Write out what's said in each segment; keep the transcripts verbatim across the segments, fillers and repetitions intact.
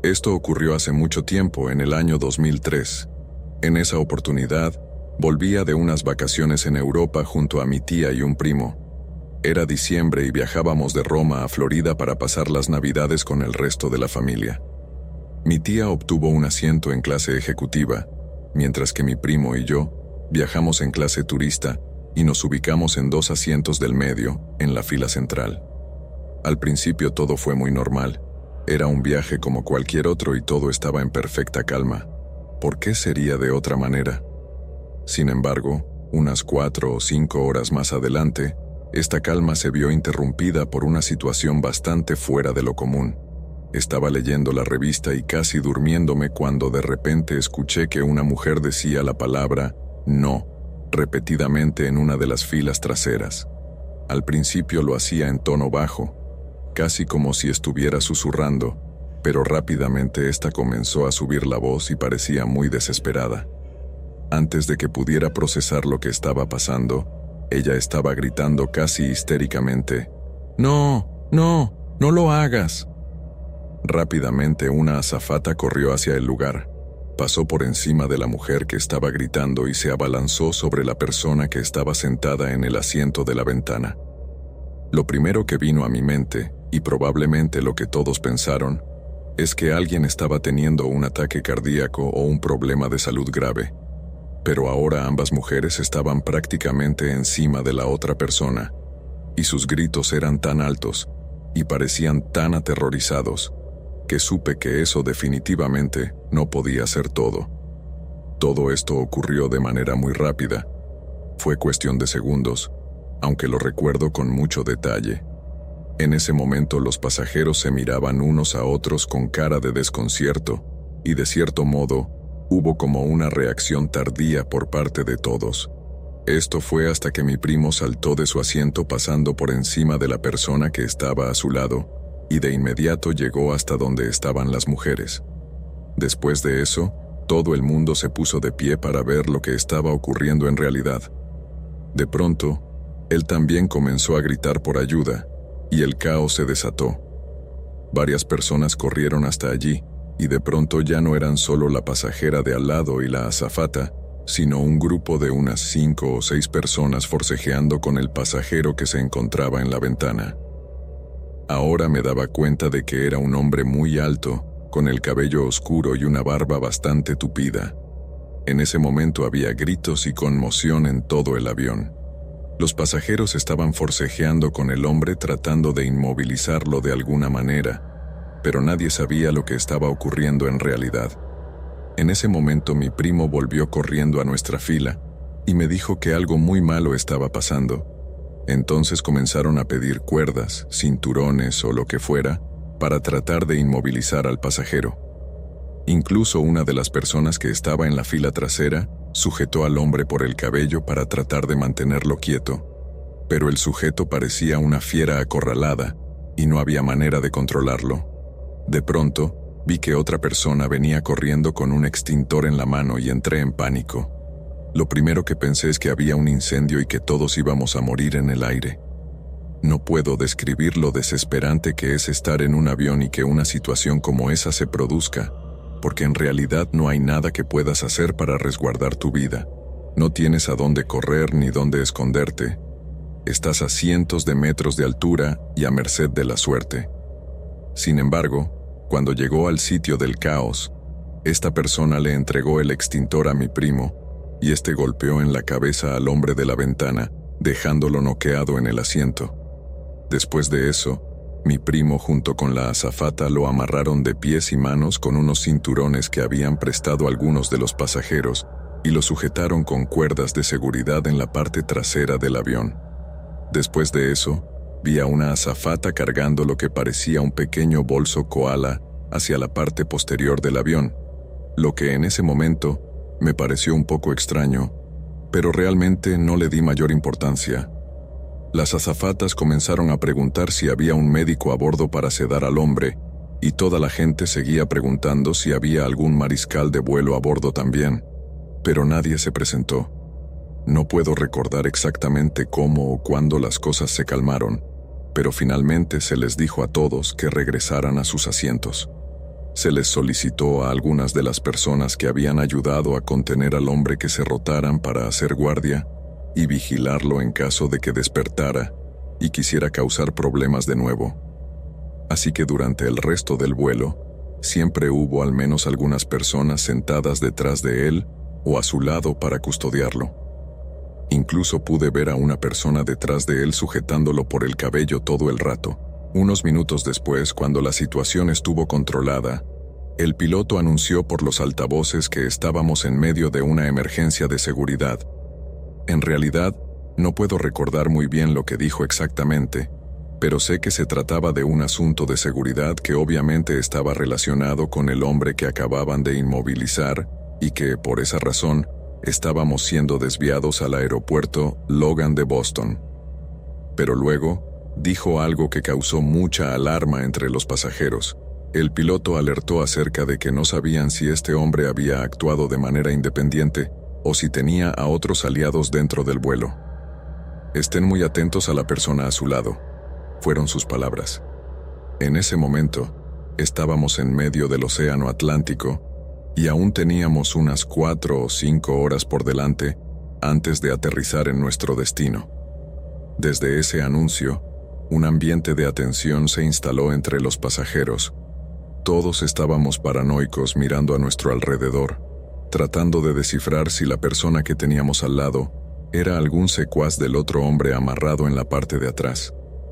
Esto ocurrió hace mucho tiempo, en el año dos mil tres. En esa oportunidad, volvía de unas vacaciones en Europa junto a mi tía y un primo. Era diciembre y viajábamos de Roma a Florida para pasar las Navidades con el resto de la familia. Mi tía obtuvo un asiento en clase ejecutiva, mientras que mi primo y yo viajamos en clase turista y nos ubicamos en dos asientos del medio, en la fila central. Al principio todo fue muy normal. Era un viaje como cualquier otro y todo estaba en perfecta calma. ¿Por qué sería de otra manera? Sin embargo, unas cuatro o cinco horas más adelante, esta calma se vio interrumpida por una situación bastante fuera de lo común. Estaba leyendo la revista y casi durmiéndome cuando de repente escuché que una mujer decía la palabra «no» repetidamente en una de las filas traseras. Al principio lo hacía en tono bajo, casi como si estuviera susurrando, pero rápidamente esta comenzó a subir la voz y parecía muy desesperada. Antes de que pudiera procesar lo que estaba pasando, ella estaba gritando casi histéricamente: «¡No! ¡No! ¡No lo hagas!». Rápidamente una azafata corrió hacia el lugar, pasó por encima de la mujer que estaba gritando y se abalanzó sobre la persona que estaba sentada en el asiento de la ventana. Lo primero que vino a mi mente, y probablemente lo que todos pensaron, es que alguien estaba teniendo un ataque cardíaco o un problema de salud grave. Pero ahora ambas mujeres estaban prácticamente encima de la otra persona, y sus gritos eran tan altos y parecían tan aterrorizados, que supe que eso definitivamente no podía ser todo. Todo esto ocurrió de manera muy rápida. Fue cuestión de segundos, aunque lo recuerdo con mucho detalle. En ese momento los pasajeros se miraban unos a otros con cara de desconcierto, y de cierto modo, hubo como una reacción tardía por parte de todos. Esto fue hasta que mi primo saltó de su asiento pasando por encima de la persona que estaba a su lado, y de inmediato llegó hasta donde estaban las mujeres. Después de eso, todo el mundo se puso de pie para ver lo que estaba ocurriendo en realidad. De pronto, él también comenzó a gritar por ayuda, y el caos se desató. Varias personas corrieron hasta allí, y de pronto ya no eran solo la pasajera de al lado y la azafata, sino un grupo de unas cinco o seis personas forcejeando con el pasajero que se encontraba en la ventana. Ahora me daba cuenta de que era un hombre muy alto, con el cabello oscuro y una barba bastante tupida. En ese momento había gritos y conmoción en todo el avión. Los pasajeros estaban forcejeando con el hombre tratando de inmovilizarlo de alguna manera, pero nadie sabía lo que estaba ocurriendo en realidad. En ese momento mi primo volvió corriendo a nuestra fila y me dijo que algo muy malo estaba pasando. Entonces comenzaron a pedir cuerdas, cinturones o lo que fuera para tratar de inmovilizar al pasajero. Incluso una de las personas que estaba en la fila trasera sujetó al hombre por el cabello para tratar de mantenerlo quieto, pero el sujeto parecía una fiera acorralada y no había manera de controlarlo. De pronto, vi que otra persona venía corriendo con un extintor en la mano y entré en pánico. Lo primero que pensé es que había un incendio y que todos íbamos a morir en el aire. No puedo describir lo desesperante que es estar en un avión y que una situación como esa se produzca, porque en realidad no hay nada que puedas hacer para resguardar tu vida. No tienes a dónde correr ni dónde esconderte. Estás a cientos de metros de altura y a merced de la suerte. Sin embargo, cuando llegó al sitio del caos, esta persona le entregó el extintor a mi primo, y este golpeó en la cabeza al hombre de la ventana, dejándolo noqueado en el asiento. Después de eso, mi primo junto con la azafata lo amarraron de pies y manos con unos cinturones que habían prestado algunos de los pasajeros y lo sujetaron con cuerdas de seguridad en la parte trasera del avión. Después de eso, vi a una azafata cargando lo que parecía un pequeño bolso koala hacia la parte posterior del avión, lo que en ese momento me pareció un poco extraño, pero realmente no le di mayor importancia. Las azafatas comenzaron a preguntar si había un médico a bordo para sedar al hombre, y toda la gente seguía preguntando si había algún mariscal de vuelo a bordo también, pero nadie se presentó. No puedo recordar exactamente cómo o cuándo las cosas se calmaron, pero finalmente se les dijo a todos que regresaran a sus asientos. Se les solicitó a algunas de las personas que habían ayudado a contener al hombre que se rotaran para hacer guardia y vigilarlo en caso de que despertara y quisiera causar problemas de nuevo. Así que durante el resto del vuelo, siempre hubo al menos algunas personas sentadas detrás de él o a su lado para custodiarlo. Incluso pude ver a una persona detrás de él sujetándolo por el cabello todo el rato. Unos minutos después, cuando la situación estuvo controlada, el piloto anunció por los altavoces que estábamos en medio de una emergencia de seguridad. En realidad, no puedo recordar muy bien lo que dijo exactamente, pero sé que se trataba de un asunto de seguridad que obviamente estaba relacionado con el hombre que acababan de inmovilizar y que, por esa razón, estábamos siendo desviados al aeropuerto Logan de Boston. Pero luego, dijo algo que causó mucha alarma entre los pasajeros. El piloto alertó acerca de que no sabían si este hombre había actuado de manera independiente o si tenía a otros aliados dentro del vuelo. Estén muy atentos a la persona a su lado, fueron sus palabras. En ese momento, estábamos en medio del océano Atlántico y aún teníamos unas cuatro o cinco horas por delante antes de aterrizar en nuestro destino. Desde ese anuncio, un ambiente de atención se instaló entre los pasajeros. Todos estábamos paranoicos mirando a nuestro alrededor, tratando de descifrar si la persona que teníamos al lado era algún secuaz del otro hombre amarrado en la parte de atrás.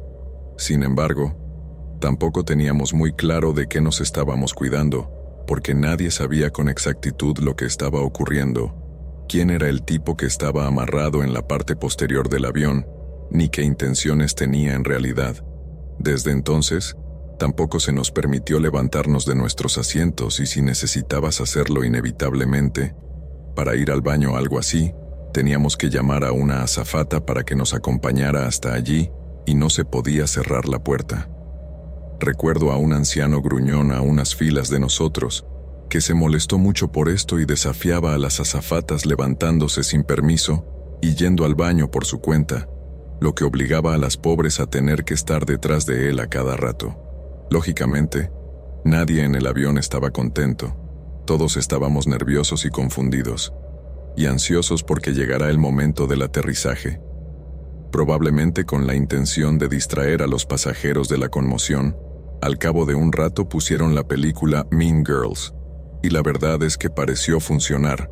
Sin embargo, tampoco teníamos muy claro de qué nos estábamos cuidando, porque nadie sabía con exactitud lo que estaba ocurriendo, quién era el tipo que estaba amarrado en la parte posterior del avión, ni qué intenciones tenía en realidad. Desde entonces, tampoco se nos permitió levantarnos de nuestros asientos y si necesitabas hacerlo inevitablemente, para ir al baño o algo así, teníamos que llamar a una azafata para que nos acompañara hasta allí y no se podía cerrar la puerta. Recuerdo a un anciano gruñón a unas filas de nosotros, que se molestó mucho por esto y desafiaba a las azafatas levantándose sin permiso y yendo al baño por su cuenta, lo que obligaba a las pobres a tener que estar detrás de él a cada rato. Lógicamente, nadie en el avión estaba contento. Todos estábamos nerviosos y confundidos, y ansiosos porque llegara el momento del aterrizaje. Probablemente con la intención de distraer a los pasajeros de la conmoción, al cabo de un rato pusieron la película Mean Girls, y la verdad es que pareció funcionar.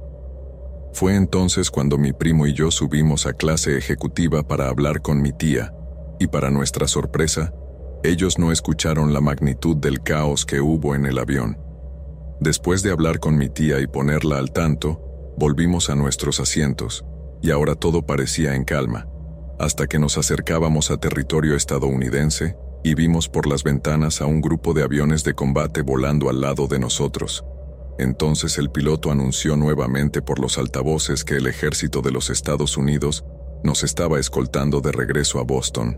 Fue entonces cuando mi primo y yo subimos a clase ejecutiva para hablar con mi tía, y para nuestra sorpresa, ellos no escucharon la magnitud del caos que hubo en el avión. Después de hablar con mi tía y ponerla al tanto, volvimos a nuestros asientos, y ahora todo parecía en calma, hasta que nos acercábamos a territorio estadounidense y vimos por las ventanas a un grupo de aviones de combate volando al lado de nosotros. Entonces el piloto anunció nuevamente por los altavoces que el ejército de los Estados Unidos nos estaba escoltando de regreso a Boston.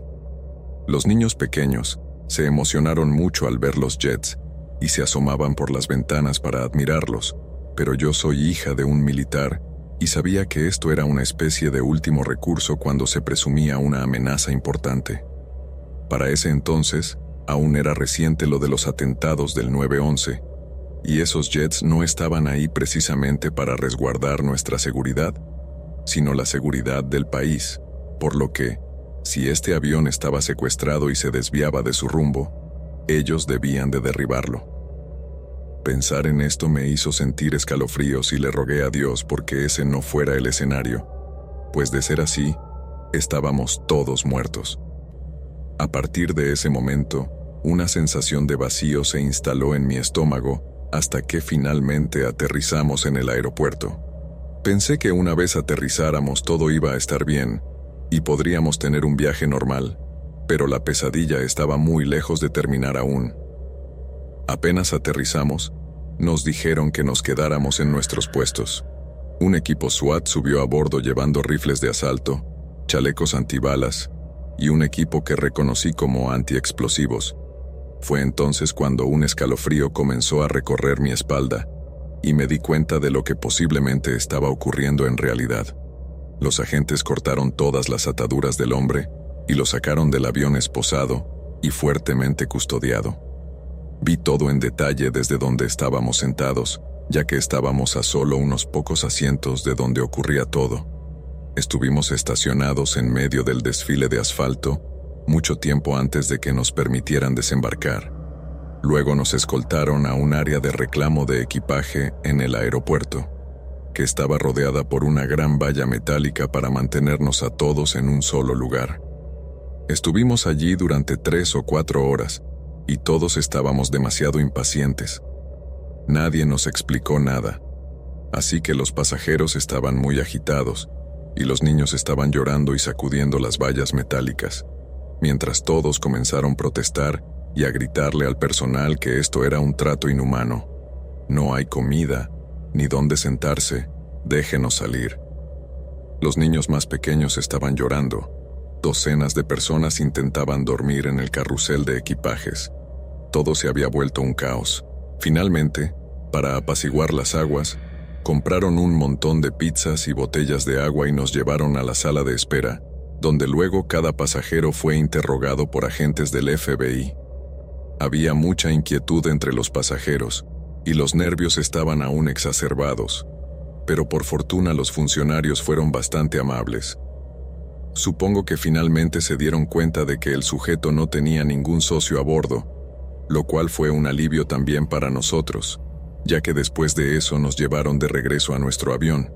Los niños pequeños se emocionaron mucho al ver los jets y se asomaban por las ventanas para admirarlos, pero yo soy hija de un militar y sabía que esto era una especie de último recurso cuando se presumía una amenaza importante. Para ese entonces, aún era reciente lo de los atentados del nueve once, y esos jets no estaban ahí precisamente para resguardar nuestra seguridad, sino la seguridad del país, por lo que, si este avión estaba secuestrado y se desviaba de su rumbo, ellos debían de derribarlo. Pensar en esto me hizo sentir escalofríos y le rogué a Dios porque ese no fuera el escenario, pues de ser así, estábamos todos muertos. A partir de ese momento, una sensación de vacío se instaló en mi estómago hasta que finalmente aterrizamos en el aeropuerto. Pensé que una vez aterrizáramos todo iba a estar bien y podríamos tener un viaje normal, pero la pesadilla estaba muy lejos de terminar aún. Apenas aterrizamos, nos dijeron que nos quedáramos en nuestros puestos. Un equipo SWAT subió a bordo llevando rifles de asalto, chalecos antibalas y un equipo que reconocí como antiexplosivos. Fue entonces cuando un escalofrío comenzó a recorrer mi espalda y me di cuenta de lo que posiblemente estaba ocurriendo en realidad. Los agentes cortaron todas las ataduras del hombre y lo sacaron del avión esposado y fuertemente custodiado. Vi todo en detalle desde donde estábamos sentados, ya que estábamos a solo unos pocos asientos de donde ocurría todo. Estuvimos estacionados en medio del desfile de asfalto, mucho tiempo antes de que nos permitieran desembarcar. Luego nos escoltaron a un área de reclamo de equipaje en el aeropuerto, que estaba rodeada por una gran valla metálica para mantenernos a todos en un solo lugar. Estuvimos allí durante tres o cuatro horas, y todos estábamos demasiado impacientes. Nadie nos explicó nada, así que los pasajeros estaban muy agitados, y los niños estaban llorando y sacudiendo las vallas metálicas, mientras todos comenzaron a protestar y a gritarle al personal que esto era un trato inhumano. No hay comida, ni dónde sentarse, déjenos salir. Los niños más pequeños estaban llorando. Docenas de personas intentaban dormir en el carrusel de equipajes. Todo se había vuelto un caos. Finalmente, para apaciguar las aguas, compraron un montón de pizzas y botellas de agua y nos llevaron a la sala de espera, donde luego cada pasajero fue interrogado por agentes del F B I. Había mucha inquietud entre los pasajeros, y los nervios estaban aún exacerbados, pero por fortuna los funcionarios fueron bastante amables. Supongo que finalmente se dieron cuenta de que el sujeto no tenía ningún socio a bordo, lo cual fue un alivio también para nosotros, ya que después de eso nos llevaron de regreso a nuestro avión.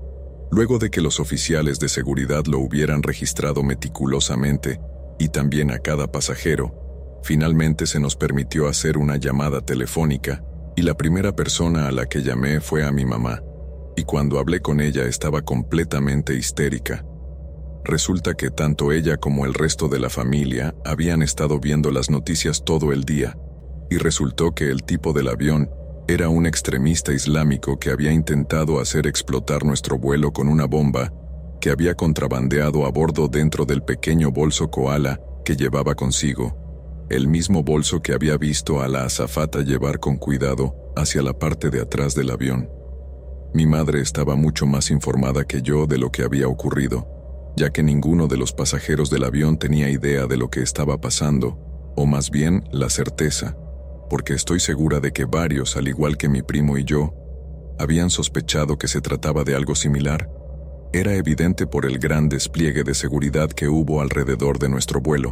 Luego de que los oficiales de seguridad lo hubieran registrado meticulosamente, y también a cada pasajero, finalmente se nos permitió hacer una llamada telefónica, y la primera persona a la que llamé fue a mi mamá, y cuando hablé con ella estaba completamente histérica. Resulta que tanto ella como el resto de la familia habían estado viendo las noticias todo el día, y resultó que el tipo del avión era un extremista islámico que había intentado hacer explotar nuestro vuelo con una bomba que había contrabandeado a bordo dentro del pequeño bolso koala que llevaba consigo, el mismo bolso que había visto a la azafata llevar con cuidado hacia la parte de atrás del avión. Mi madre estaba mucho más informada que yo de lo que había ocurrido, ya que ninguno de los pasajeros del avión tenía idea de lo que estaba pasando, o más bien la certeza, porque estoy segura de que varios, al igual que mi primo y yo, habían sospechado que se trataba de algo similar. Era evidente por el gran despliegue de seguridad que hubo alrededor de nuestro vuelo.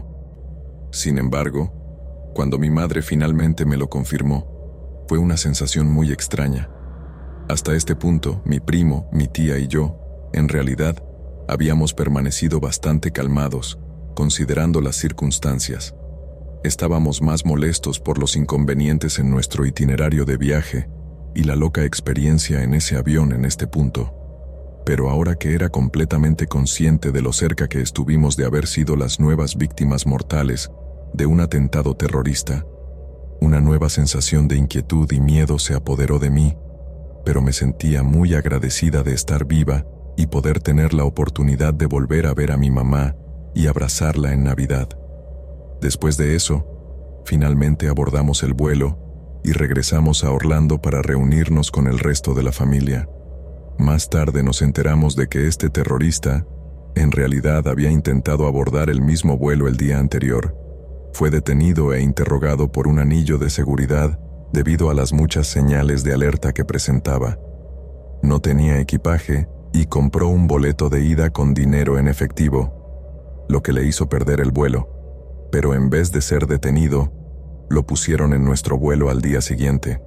Sin embargo, cuando mi madre finalmente me lo confirmó, fue una sensación muy extraña. Hasta este punto, mi primo, mi tía y yo, en realidad, habíamos permanecido bastante calmados, considerando las circunstancias. Estábamos más molestos por los inconvenientes en nuestro itinerario de viaje y la loca experiencia en ese avión en este punto. Pero ahora que era completamente consciente de lo cerca que estuvimos de haber sido las nuevas víctimas mortales de un atentado terrorista, una nueva sensación de inquietud y miedo se apoderó de mí, pero me sentía muy agradecida de estar viva y poder tener la oportunidad de volver a ver a mi mamá y abrazarla en Navidad. Después de eso, finalmente abordamos el vuelo y regresamos a Orlando para reunirnos con el resto de la familia. Más tarde nos enteramos de que este terrorista, en realidad, había intentado abordar el mismo vuelo el día anterior. Fue detenido e interrogado por un anillo de seguridad debido a las muchas señales de alerta que presentaba. No tenía equipaje y compró un boleto de ida con dinero en efectivo, lo que le hizo perder el vuelo. Pero en vez de ser detenido, lo pusieron en nuestro vuelo al día siguiente.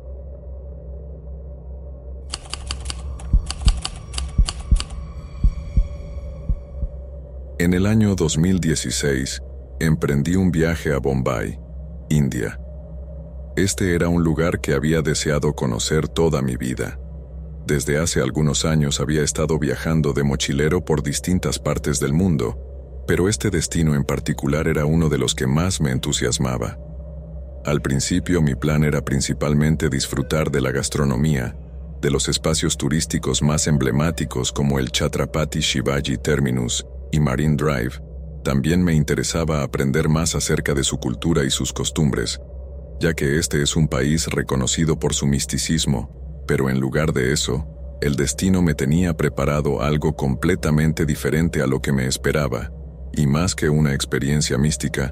En el año dos mil dieciséis, emprendí un viaje a Bombay, India. Este era un lugar que había deseado conocer toda mi vida. Desde hace algunos años había estado viajando de mochilero por distintas partes del mundo, pero este destino en particular era uno de los que más me entusiasmaba. Al principio mi plan era principalmente disfrutar de la gastronomía, de los espacios turísticos más emblemáticos como el Chhatrapati Shivaji Terminus y Marine Drive. También me interesaba aprender más acerca de su cultura y sus costumbres, ya que este es un país reconocido por su misticismo, pero en lugar de eso, el destino me tenía preparado algo completamente diferente a lo que me esperaba. Y más que una experiencia mística,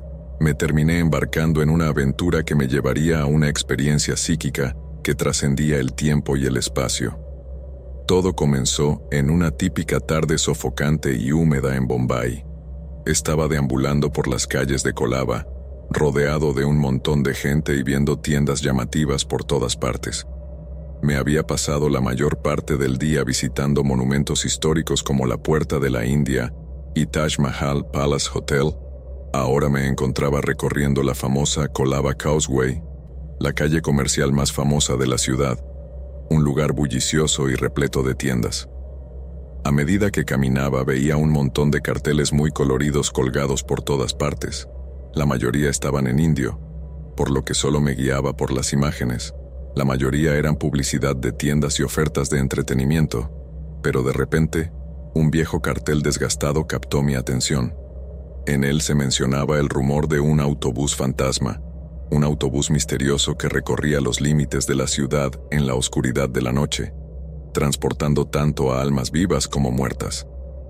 Me terminé embarcando en una aventura que me llevaría a una experiencia psíquica que trascendía el tiempo y el espacio. Todo comenzó en una típica tarde sofocante y húmeda en Bombay. Estaba deambulando por las calles de Colaba, rodeado de un montón de gente y viendo tiendas llamativas por todas partes. Me había pasado la mayor parte del día visitando monumentos históricos como la Puerta de la India y Taj Mahal Palace Hotel. Ahora me encontraba recorriendo la famosa Colaba Causeway, la calle comercial más famosa de la ciudad, un lugar bullicioso y repleto de tiendas. A medida que caminaba veía un montón de carteles muy coloridos colgados por todas partes. La mayoría estaban en indio, por lo que solo me guiaba por las imágenes. La mayoría eran publicidad de tiendas y ofertas de entretenimiento, pero de repente, un viejo cartel desgastado captó mi atención. En él se mencionaba el rumor de un autobús fantasma, un autobús misterioso que recorría los límites de la ciudad en la oscuridad de la noche, transportando tanto a almas vivas como muertas.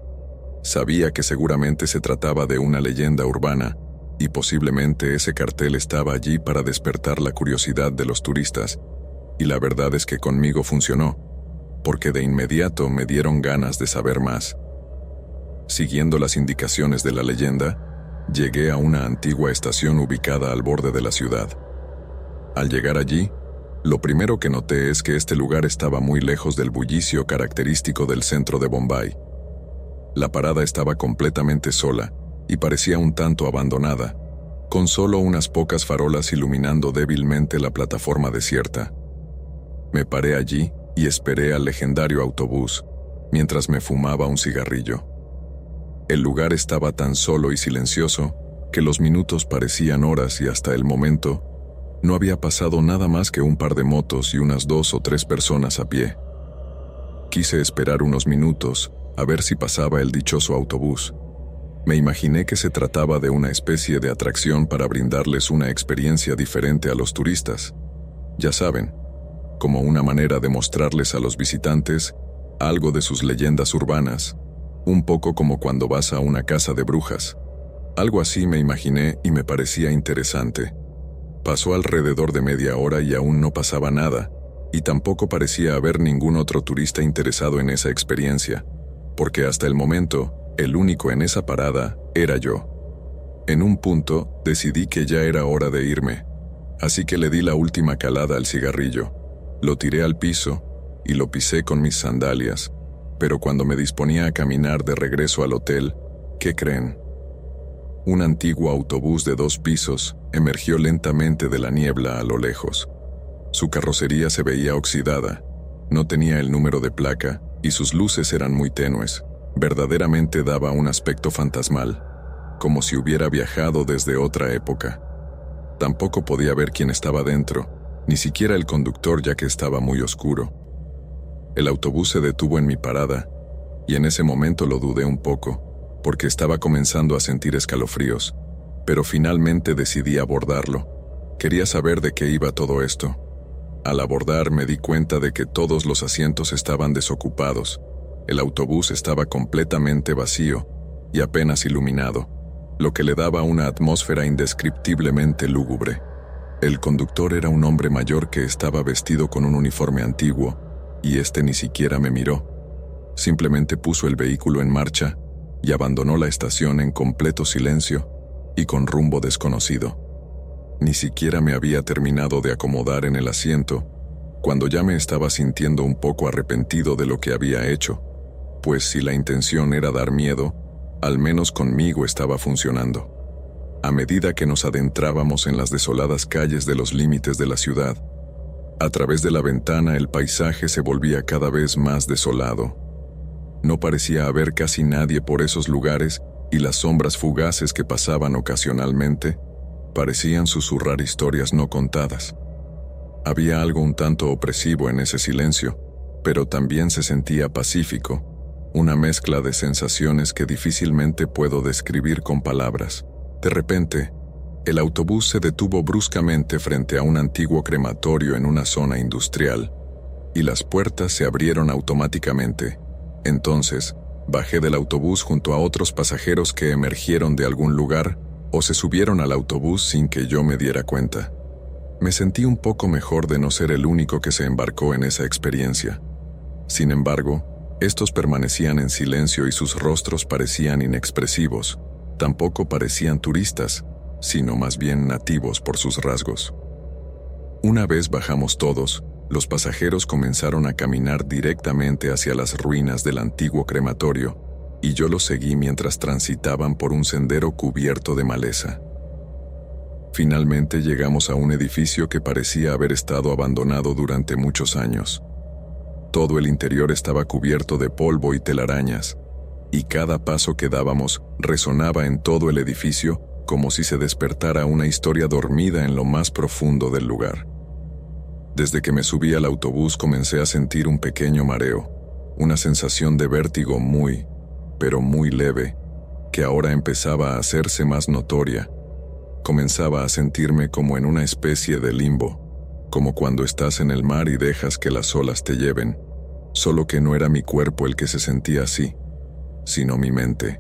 Sabía que seguramente se trataba de una leyenda urbana, y posiblemente ese cartel estaba allí para despertar la curiosidad de los turistas, y la verdad es que conmigo funcionó, porque de inmediato me dieron ganas de saber más. Siguiendo las indicaciones de la leyenda, llegué a una antigua estación ubicada al borde de la ciudad. Al llegar allí, lo primero que noté es que este lugar estaba muy lejos del bullicio característico del centro de Bombay. La parada estaba completamente sola y parecía un tanto abandonada, con solo unas pocas farolas iluminando débilmente la plataforma desierta. Me paré allí y esperé al legendario autobús, mientras me fumaba un cigarrillo. El lugar estaba tan solo y silencioso que los minutos parecían horas y hasta el momento no había pasado nada más que un par de motos y unas dos o tres personas a pie. Quise esperar unos minutos a ver si pasaba el dichoso autobús. Me imaginé que se trataba de una especie de atracción para brindarles una experiencia diferente a los turistas. Ya saben, como una manera de mostrarles a los visitantes algo de sus leyendas urbanas, un poco como cuando vas a una casa de brujas. Algo así me imaginé y me parecía interesante. Pasó alrededor de media hora y aún no pasaba nada, y tampoco parecía haber ningún otro turista interesado en esa experiencia, porque hasta el momento, el único en esa parada era yo. En un punto, decidí que ya era hora de irme, así que le di la última calada al cigarrillo, lo tiré al piso y lo pisé con mis sandalias, pero cuando me disponía a caminar de regreso al hotel, ¿qué creen? Un antiguo autobús de dos pisos emergió lentamente de la niebla a lo lejos. Su carrocería se veía oxidada, no tenía el número de placa y sus luces eran muy tenues. Verdaderamente daba un aspecto fantasmal, como si hubiera viajado desde otra época. Tampoco podía ver quién estaba dentro, ni siquiera el conductor, ya que estaba muy oscuro. El autobús se detuvo en mi parada, y en ese momento lo dudé un poco, porque estaba comenzando a sentir escalofríos, pero finalmente decidí abordarlo. Quería saber de qué iba todo esto. Al abordar me di cuenta de que todos los asientos estaban desocupados. El autobús estaba completamente vacío y apenas iluminado, lo que le daba una atmósfera indescriptiblemente lúgubre. El conductor era un hombre mayor que estaba vestido con un uniforme antiguo, y este ni siquiera me miró. Simplemente puso el vehículo en marcha y abandonó la estación en completo silencio y con rumbo desconocido. Ni siquiera me había terminado de acomodar en el asiento, cuando ya me estaba sintiendo un poco arrepentido de lo que había hecho, pues si la intención era dar miedo, al menos conmigo estaba funcionando. A medida que nos adentrábamos en las desoladas calles de los límites de la ciudad, a través de la ventana el paisaje se volvía cada vez más desolado. No parecía haber casi nadie por esos lugares y las sombras fugaces que pasaban ocasionalmente parecían susurrar historias no contadas. Había algo un tanto opresivo en ese silencio, pero también se sentía pacífico, una mezcla de sensaciones que difícilmente puedo describir con palabras. De repente, el autobús se detuvo bruscamente frente a un antiguo crematorio en una zona industrial, y las puertas se abrieron automáticamente. Entonces, bajé del autobús junto a otros pasajeros que emergieron de algún lugar o se subieron al autobús sin que yo me diera cuenta. Me sentí un poco mejor de no ser el único que se embarcó en esa experiencia. Sin embargo, estos permanecían en silencio y sus rostros parecían inexpresivos. Tampoco parecían turistas, sino más bien nativos por sus rasgos. Una vez bajamos todos, los pasajeros comenzaron a caminar directamente hacia las ruinas del antiguo crematorio, y yo los seguí mientras transitaban por un sendero cubierto de maleza. Finalmente llegamos a un edificio que parecía haber estado abandonado durante muchos años. Todo el interior estaba cubierto de polvo y telarañas, y cada paso que dábamos resonaba en todo el edificio como si se despertara una historia dormida en lo más profundo del lugar. Desde que me subí al autobús comencé a sentir un pequeño mareo, una sensación de vértigo muy, pero muy leve, que ahora empezaba a hacerse más notoria. Comenzaba a sentirme como en una especie de limbo, como cuando estás en el mar y dejas que las olas te lleven, solo que no era mi cuerpo el que se sentía así, sino mi mente.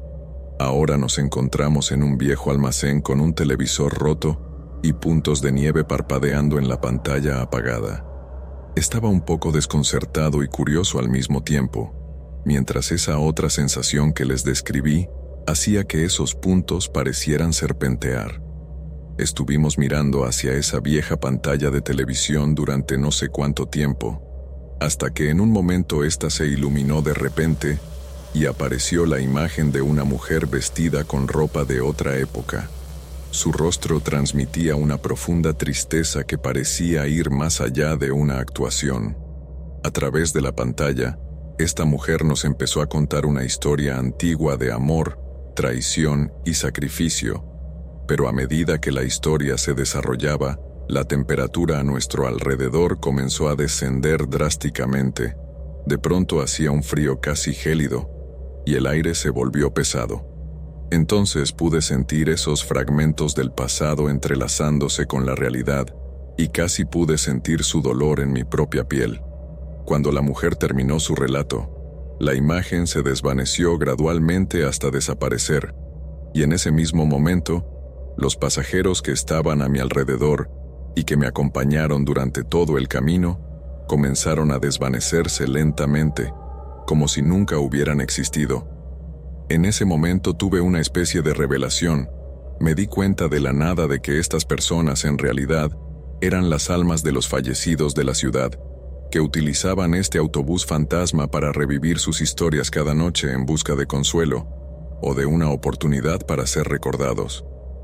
Ahora nos encontramos en un viejo almacén con un televisor roto y puntos de nieve parpadeando en la pantalla apagada. Estaba un poco desconcertado y curioso al mismo tiempo, mientras esa otra sensación que les describí hacía que esos puntos parecieran serpentear. Estuvimos mirando hacia esa vieja pantalla de televisión durante no sé cuánto tiempo, hasta que en un momento ésta se iluminó de repente y apareció la imagen de una mujer vestida con ropa de otra época. Su rostro transmitía una profunda tristeza que parecía ir más allá de una actuación. A través de la pantalla, esta mujer nos empezó a contar una historia antigua de amor, traición y sacrificio, pero a medida que la historia se desarrollaba, la temperatura a nuestro alrededor comenzó a descender drásticamente. De pronto hacía un frío casi gélido, y el aire se volvió pesado. Entonces pude sentir esos fragmentos del pasado entrelazándose con la realidad, y casi pude sentir su dolor en mi propia piel. Cuando la mujer terminó su relato, la imagen se desvaneció gradualmente hasta desaparecer, y en ese mismo momento, los pasajeros que estaban a mi alrededor y que me acompañaron durante todo el camino, comenzaron a desvanecerse lentamente, como si nunca hubieran existido. En ese momento tuve una especie de revelación. Me di cuenta de la nada de que estas personas en realidad eran las almas de los fallecidos de la ciudad, que utilizaban este autobús fantasma para revivir sus historias cada noche en busca de consuelo o de una oportunidad para ser recordados.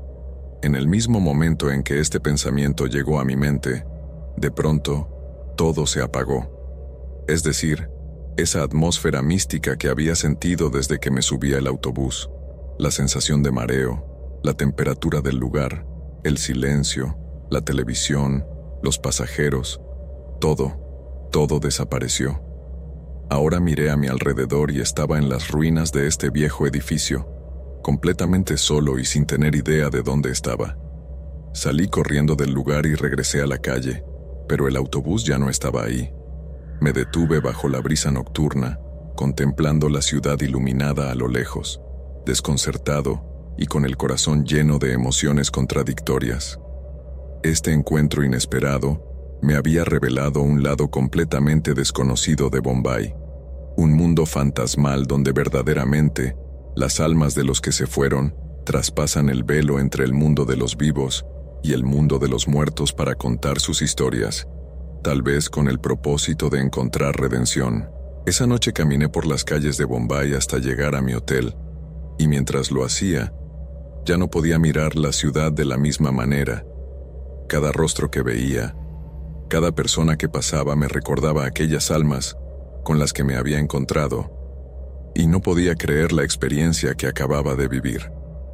En el mismo momento en que este pensamiento llegó a mi mente, de pronto, todo se apagó. Es decir, esa atmósfera mística que había sentido desde que me subí al autobús, la sensación de mareo, la temperatura del lugar, el silencio, la televisión, los pasajeros, todo, todo desapareció. Ahora miré a mi alrededor y estaba en las ruinas de este viejo edificio, completamente solo y sin tener idea de dónde estaba. Salí corriendo del lugar y regresé a la calle, pero el autobús ya no estaba ahí. Me detuve bajo la brisa nocturna, contemplando la ciudad iluminada a lo lejos, desconcertado y con el corazón lleno de emociones contradictorias. Este encuentro inesperado me había revelado un lado completamente desconocido de Bombay, un mundo fantasmal donde verdaderamente las almas de los que se fueron traspasan el velo entre el mundo de los vivos y el mundo de los muertos para contar sus historias, tal vez con el propósito de encontrar redención. Esa noche caminé por las calles de Bombay hasta llegar a mi hotel, y mientras lo hacía, ya no podía mirar la ciudad de la misma manera. Cada rostro que veía, cada persona que pasaba me recordaba aquellas almas con las que me había encontrado, y no podía creer la experiencia que acababa de vivir.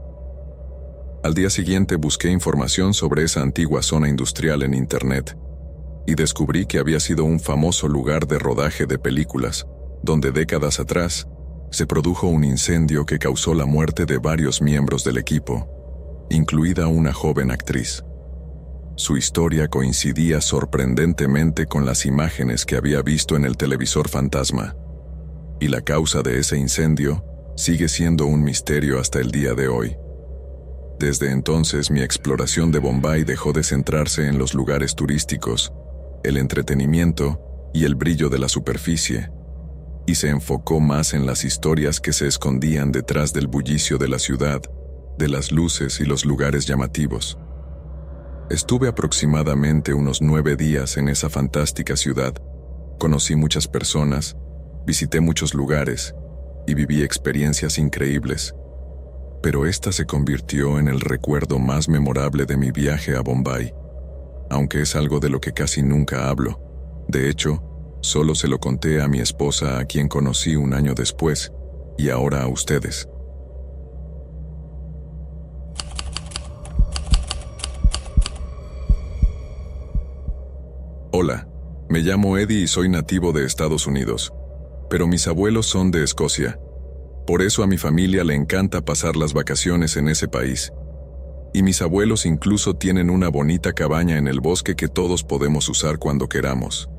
Al día siguiente busqué información sobre esa antigua zona industrial en Internet, y descubrí que había sido un famoso lugar de rodaje de películas, donde décadas atrás se produjo un incendio que causó la muerte de varios miembros del equipo, incluida una joven actriz. Su historia coincidía sorprendentemente con las imágenes que había visto en el televisor fantasma, y la causa de ese incendio sigue siendo un misterio hasta el día de hoy. Desde entonces mi exploración de Bombay dejó de centrarse en los lugares turísticos, el entretenimiento y el brillo de la superficie, y se enfocó más en las historias que se escondían detrás del bullicio de la ciudad, de las luces y los lugares llamativos. Estuve aproximadamente unos nueve días en esa fantástica ciudad, conocí muchas personas, visité muchos lugares y viví experiencias increíbles, pero esta se convirtió en el recuerdo más memorable de mi viaje a Bombay, aunque es algo de lo que casi nunca hablo. De hecho, solo se lo conté a mi esposa, a quien conocí un año después, y ahora a ustedes. Hola, me llamo Eddie y soy nativo de Estados Unidos, pero mis abuelos son de Escocia. Por eso a mi familia le encanta pasar las vacaciones en ese país. Y mis abuelos incluso tienen una bonita cabaña en el bosque que todos podemos usar cuando queramos.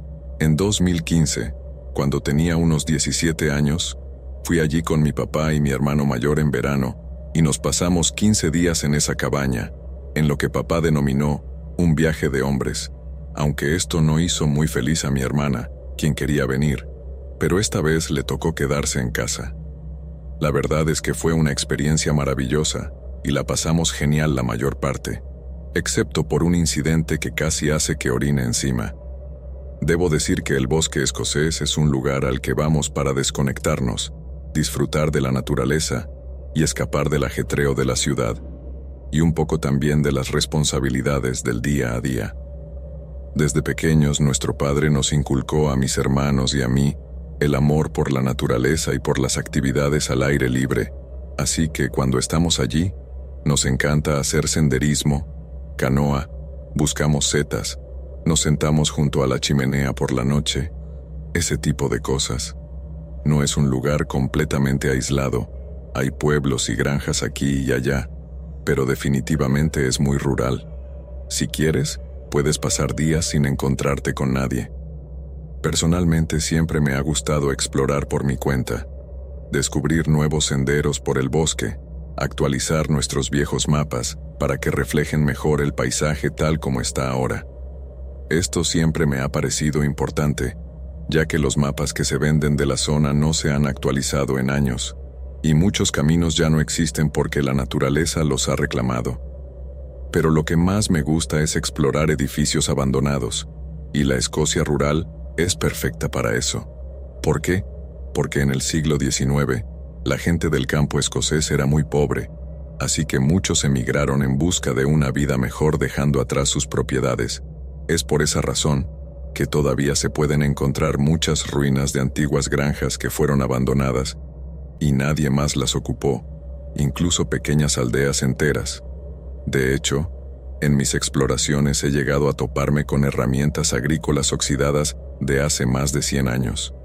En dos mil quince, cuando tenía unos diecisiete años, fui allí con mi papá y mi hermano mayor en verano, y nos pasamos quince días en esa cabaña, en lo que papá denominó un viaje de hombres, aunque esto no hizo muy feliz a mi hermana, quien quería venir, pero esta vez le tocó quedarse en casa. La verdad es que fue una experiencia maravillosa, y la pasamos genial la mayor parte, excepto por un incidente que casi hace que orine encima. Debo decir que el bosque escocés es un lugar al que vamos para desconectarnos, disfrutar de la naturaleza y escapar del ajetreo de la ciudad, y un poco también de las responsabilidades del día a día. Desde pequeños nuestro padre nos inculcó a mis hermanos y a mí el amor por la naturaleza y por las actividades al aire libre, así que cuando estamos allí, nos encanta hacer senderismo, canoa, buscamos setas, nos sentamos junto a la chimenea por la noche, ese tipo de cosas. No es un lugar completamente aislado, hay pueblos y granjas aquí y allá, pero definitivamente es muy rural. Si quieres, puedes pasar días sin encontrarte con nadie. Personalmente siempre me ha gustado explorar por mi cuenta, descubrir nuevos senderos por el bosque, actualizar nuestros viejos mapas para que reflejen mejor el paisaje tal como está ahora. Esto siempre me ha parecido importante, ya que los mapas que se venden de la zona no se han actualizado en años, y muchos caminos ya no existen porque la naturaleza los ha reclamado. Pero lo que más me gusta es explorar edificios abandonados, y la Escocia rural es perfecta para eso. ¿Por qué? Porque en el siglo diecinueve, la gente del campo escocés era muy pobre, así que muchos emigraron en busca de una vida mejor dejando atrás sus propiedades. Es por esa razón que todavía se pueden encontrar muchas ruinas de antiguas granjas que fueron abandonadas y nadie más las ocupó, incluso pequeñas aldeas enteras. De hecho, en mis exploraciones he llegado a toparme con herramientas agrícolas oxidadas de hace más de cien años.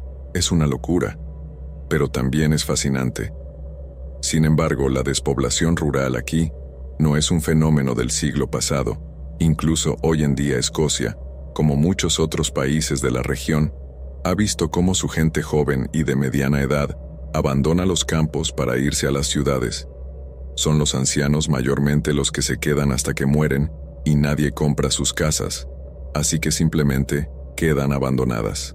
Es una locura, pero también es fascinante. Sin embargo, la despoblación rural aquí no es un fenómeno del siglo pasado. Incluso hoy en día Escocia, como muchos otros países de la región, ha visto cómo su gente joven y de mediana edad abandona los campos para irse a las ciudades. Son los ancianos mayormente los que se quedan hasta que mueren y nadie compra sus casas, así que simplemente quedan abandonadas.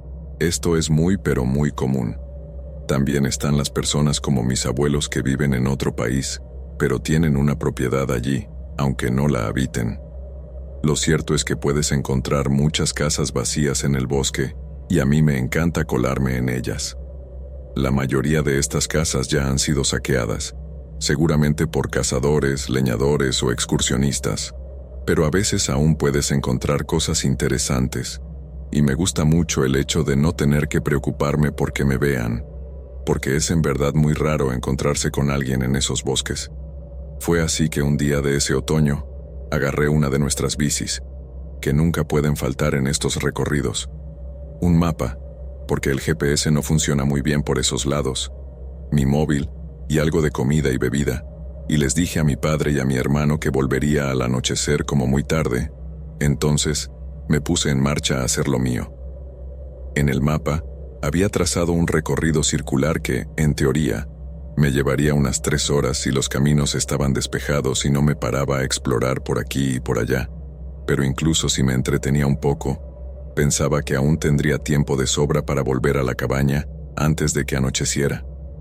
Esto es muy pero muy común. También están las personas como mis abuelos que viven en otro país, pero tienen una propiedad allí, aunque no la habiten. Lo cierto es que puedes encontrar muchas casas vacías en el bosque, y a mí me encanta colarme en ellas. La mayoría de estas casas ya han sido saqueadas, seguramente por cazadores, leñadores o excursionistas, pero a veces aún puedes encontrar cosas interesantes, y me gusta mucho el hecho de no tener que preocuparme por que me vean, porque es en verdad muy raro encontrarse con alguien en esos bosques. Fue así que un día de ese otoño, agarré una de nuestras bicis, que nunca pueden faltar en estos recorridos, un mapa, porque el G P S no funciona muy bien por esos lados, mi móvil y algo de comida y bebida, y les dije a mi padre y a mi hermano que volvería al anochecer como muy tarde. Entonces, me puse en marcha a hacer lo mío. En el mapa, había trazado un recorrido circular que, en teoría, Me llevaría unas tres horas si los caminos estaban despejados y no me paraba a explorar por aquí y por allá. Pero incluso si me entretenía un poco, pensaba que aún tendría tiempo de sobra para volver a la cabaña antes de que anocheciera.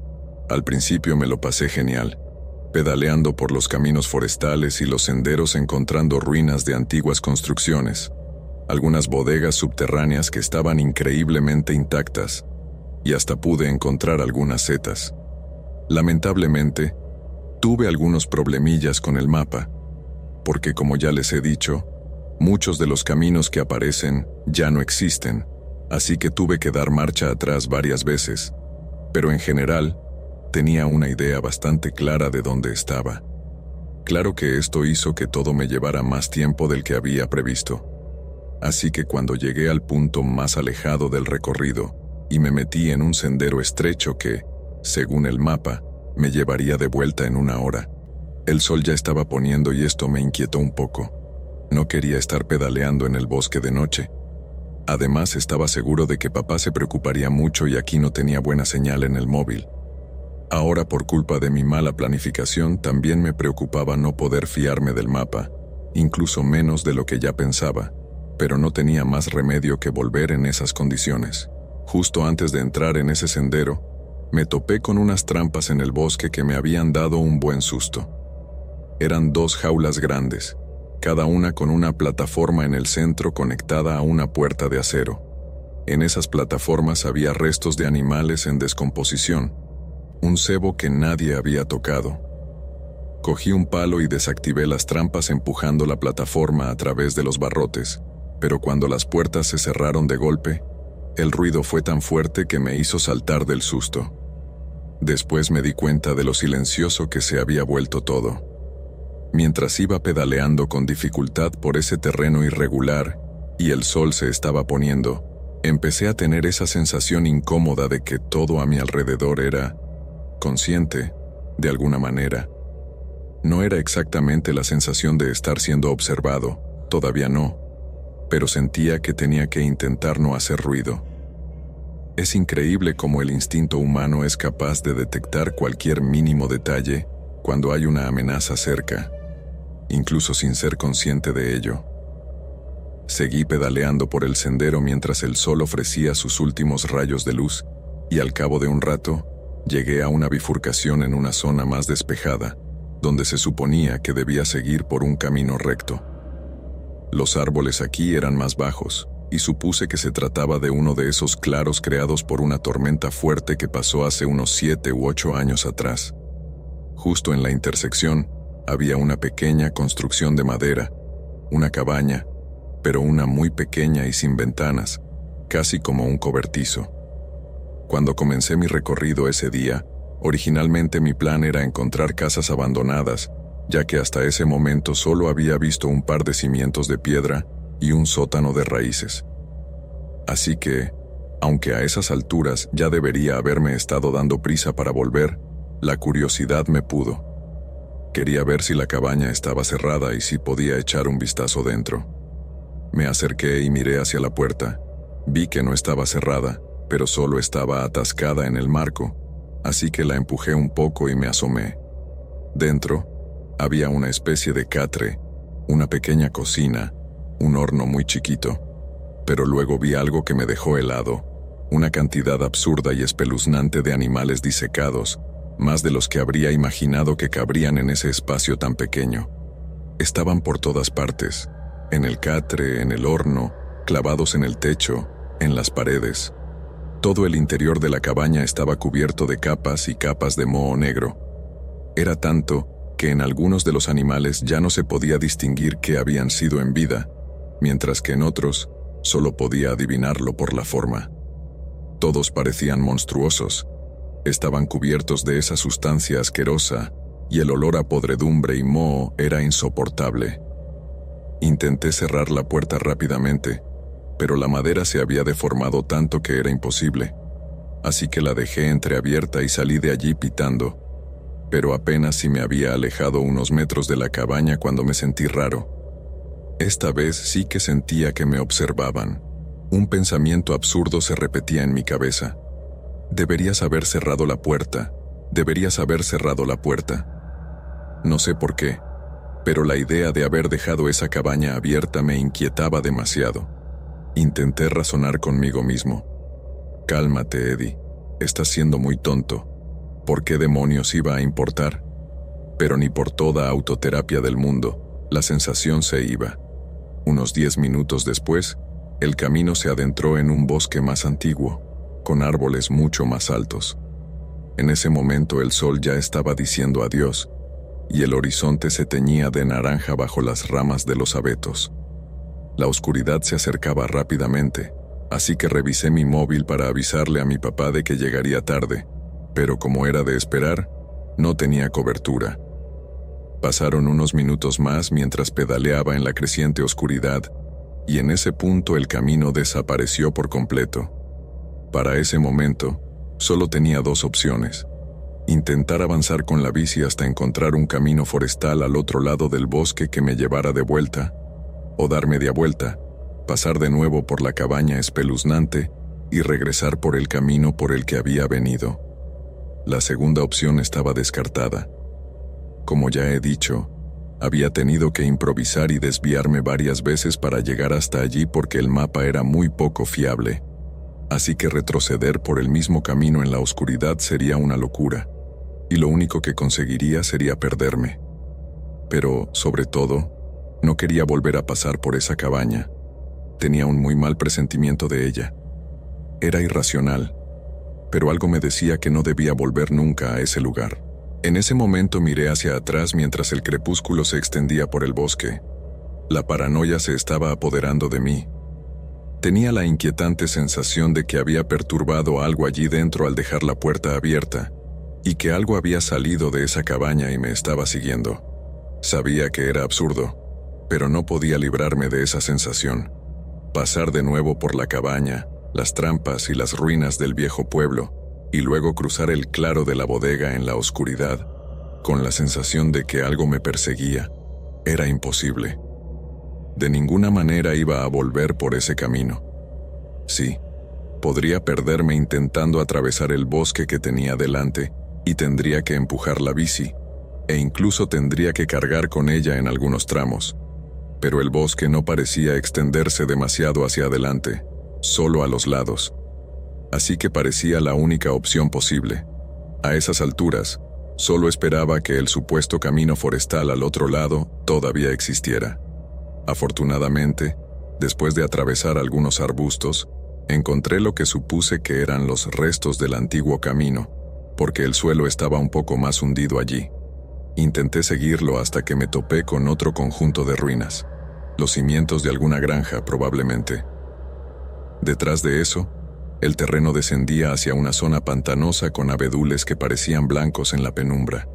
Al principio me lo pasé genial, pedaleando por los caminos forestales y los senderos encontrando ruinas de antiguas construcciones, algunas bodegas subterráneas que estaban increíblemente intactas, y hasta pude encontrar algunas setas. Lamentablemente, tuve algunos problemillas con el mapa, porque como ya les he dicho, muchos de los caminos que aparecen ya no existen, así que tuve que dar marcha atrás varias veces, pero en general, tenía una idea bastante clara de dónde estaba. Claro que esto hizo que todo me llevara más tiempo del que había previsto. Así que cuando llegué al punto más alejado del recorrido y me metí en un sendero estrecho que, según el mapa, me llevaría de vuelta en una hora. El sol ya estaba poniendo y esto me inquietó un poco. No quería estar pedaleando en el bosque de noche. Además, estaba seguro de que papá se preocuparía mucho y aquí no tenía buena señal en el móvil. Ahora, por culpa de mi mala planificación, también me preocupaba no poder fiarme del mapa, incluso menos de lo que ya pensaba, pero no tenía más remedio que volver en esas condiciones. Justo antes de entrar en ese sendero, me topé con unas trampas en el bosque que me habían dado un buen susto. Eran dos jaulas grandes, cada una con una plataforma en el centro conectada a una puerta de acero. En esas plataformas había restos de animales en descomposición, un cebo que nadie había tocado. Cogí un palo y desactivé las trampas empujando la plataforma a través de los barrotes, pero cuando las puertas se cerraron de golpe, el ruido fue tan fuerte que me hizo saltar del susto. Después me di cuenta de lo silencioso que se había vuelto todo. Mientras iba pedaleando con dificultad por ese terreno irregular y el sol se estaba poniendo, empecé a tener esa sensación incómoda de que todo a mi alrededor era consciente, de alguna manera. No era exactamente la sensación de estar siendo observado, todavía no, pero sentía que tenía que intentar no hacer ruido. Es increíble cómo el instinto humano es capaz de detectar cualquier mínimo detalle cuando hay una amenaza cerca, incluso sin ser consciente de ello. Seguí pedaleando por el sendero mientras el sol ofrecía sus últimos rayos de luz, y al cabo de un rato, llegué a una bifurcación en una zona más despejada, donde se suponía que debía seguir por un camino recto. Los árboles aquí eran más bajos, y supuse que se trataba de uno de esos claros creados por una tormenta fuerte que pasó hace unos siete u ocho años atrás. Justo en la intersección, había una pequeña construcción de madera, una cabaña, pero una muy pequeña y sin ventanas, casi como un cobertizo. Cuando comencé mi recorrido ese día, originalmente mi plan era encontrar casas abandonadas, ya que hasta ese momento solo había visto un par de cimientos de piedra y un sótano de raíces. Así que, aunque a esas alturas ya debería haberme estado dando prisa para volver, la curiosidad me pudo. Quería ver si la cabaña estaba cerrada y si podía echar un vistazo dentro. Me acerqué y miré hacia la puerta. Vi que no estaba cerrada, pero solo estaba atascada en el marco, así que la empujé un poco y me asomé. Dentro, había una especie de catre, una pequeña cocina, un horno muy chiquito, pero luego vi algo que me dejó helado, una cantidad absurda y espeluznante de animales disecados, más de los que habría imaginado que cabrían en ese espacio tan pequeño. Estaban por todas partes, en el catre, en el horno, clavados en el techo, en las paredes. Todo el interior de la cabaña estaba cubierto de capas y capas de moho negro. Era tanto que en algunos de los animales ya no se podía distinguir que habían sido en vida, mientras que en otros solo podía adivinarlo por la forma. Todos parecían monstruosos. Estaban cubiertos de esa sustancia asquerosa y el olor a podredumbre y moho era insoportable. Intenté cerrar la puerta rápidamente, pero la madera se había deformado tanto que era imposible, así que la dejé entreabierta y salí de allí pitando, pero apenas si me había alejado unos metros de la cabaña cuando me sentí raro. Esta vez sí que sentía que me observaban. Un pensamiento absurdo se repetía en mi cabeza. Deberías haber cerrado la puerta, Deberías haber cerrado la puerta. No sé por qué, pero la idea de haber dejado esa cabaña abierta me inquietaba demasiado. Intenté razonar conmigo mismo. Cálmate, Eddie. Estás siendo muy tonto. ¿Por qué demonios iba a importar? Pero ni por toda autoterapia del mundo, la sensación se iba. Unos diez minutos después, el camino se adentró en un bosque más antiguo, con árboles mucho más altos. En ese momento el sol ya estaba diciendo adiós, y el horizonte se teñía de naranja bajo las ramas de los abetos. La oscuridad se acercaba rápidamente, así que revisé mi móvil para avisarle a mi papá de que llegaría tarde, pero como era de esperar, no tenía cobertura. Pasaron unos minutos más mientras pedaleaba en la creciente oscuridad, y en ese punto el camino desapareció por completo. Para ese momento, solo tenía dos opciones: intentar avanzar con la bici hasta encontrar un camino forestal al otro lado del bosque que me llevara de vuelta, o dar media vuelta, pasar de nuevo por la cabaña espeluznante y regresar por el camino por el que había venido. La segunda opción estaba descartada. Como ya he dicho, había tenido que improvisar y desviarme varias veces para llegar hasta allí porque el mapa era muy poco fiable. Así que retroceder por el mismo camino en la oscuridad sería una locura, y lo único que conseguiría sería perderme. Pero, sobre todo, no quería volver a pasar por esa cabaña. Tenía un muy mal presentimiento de ella. Era irracional, pero algo me decía que no debía volver nunca a ese lugar. En ese momento miré hacia atrás mientras el crepúsculo se extendía por el bosque. La paranoia se estaba apoderando de mí. Tenía la inquietante sensación de que había perturbado algo allí dentro al dejar la puerta abierta, y que algo había salido de esa cabaña y me estaba siguiendo. Sabía que era absurdo, pero no podía librarme de esa sensación. Pasar de nuevo por la cabaña, las trampas y las ruinas del viejo pueblo, y luego cruzar el claro de la bodega en la oscuridad, con la sensación de que algo me perseguía, era imposible. De ninguna manera iba a volver por ese camino. Sí, podría perderme intentando atravesar el bosque que tenía delante, y tendría que empujar la bici, e incluso tendría que cargar con ella en algunos tramos. Pero el bosque no parecía extenderse demasiado hacia adelante, solo a los lados. Así que parecía la única opción posible. A esas alturas, solo esperaba que el supuesto camino forestal al otro lado todavía existiera. Afortunadamente, después de atravesar algunos arbustos, encontré lo que supuse que eran los restos del antiguo camino, porque el suelo estaba un poco más hundido allí. Intenté seguirlo hasta que me topé con otro conjunto de ruinas, los cimientos de alguna granja probablemente. Detrás de eso, el terreno descendía hacia una zona pantanosa con abedules que parecían blancos en la penumbra.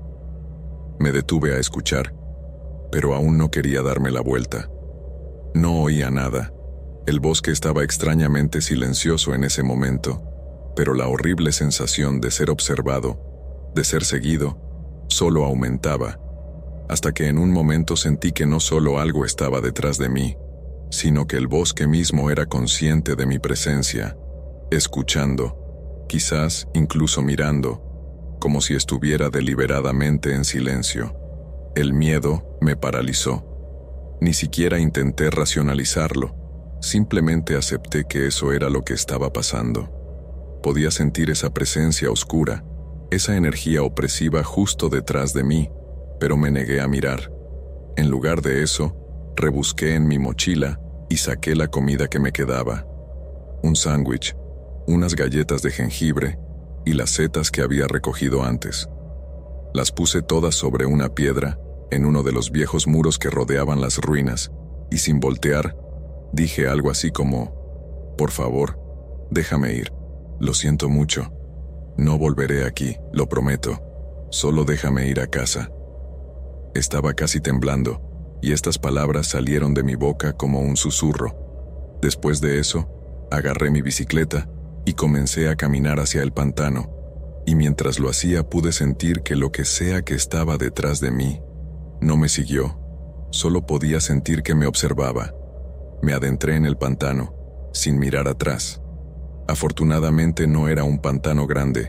Me detuve a escuchar, pero aún no quería darme la vuelta. No oía nada. El bosque estaba extrañamente silencioso en ese momento, pero la horrible sensación de ser observado, de ser seguido, solo aumentaba, hasta que en un momento sentí que no solo algo estaba detrás de mí, sino que el bosque mismo era consciente de mi presencia, escuchando, quizás incluso mirando, como si estuviera deliberadamente en silencio. El miedo me paralizó. Ni siquiera intenté racionalizarlo, simplemente acepté que eso era lo que estaba pasando. Podía sentir esa presencia oscura, esa energía opresiva justo detrás de mí, pero me negué a mirar. En lugar de eso, rebusqué en mi mochila y saqué la comida que me quedaba. Un sándwich, unas galletas de jengibre y las setas que había recogido antes. Las puse todas sobre una piedra, en uno de los viejos muros que rodeaban las ruinas, y sin voltear, dije algo así como: «Por favor, déjame ir. Lo siento mucho. No volveré aquí, lo prometo. Solo déjame ir a casa». Estaba casi temblando, y estas palabras salieron de mi boca como un susurro. Después de eso, agarré mi bicicleta y comencé a caminar hacia el pantano, y mientras lo hacía pude sentir que lo que sea que estaba detrás de mí no me siguió, solo podía sentir que me observaba. Me adentré en el pantano, sin mirar atrás. Afortunadamente no era un pantano grande,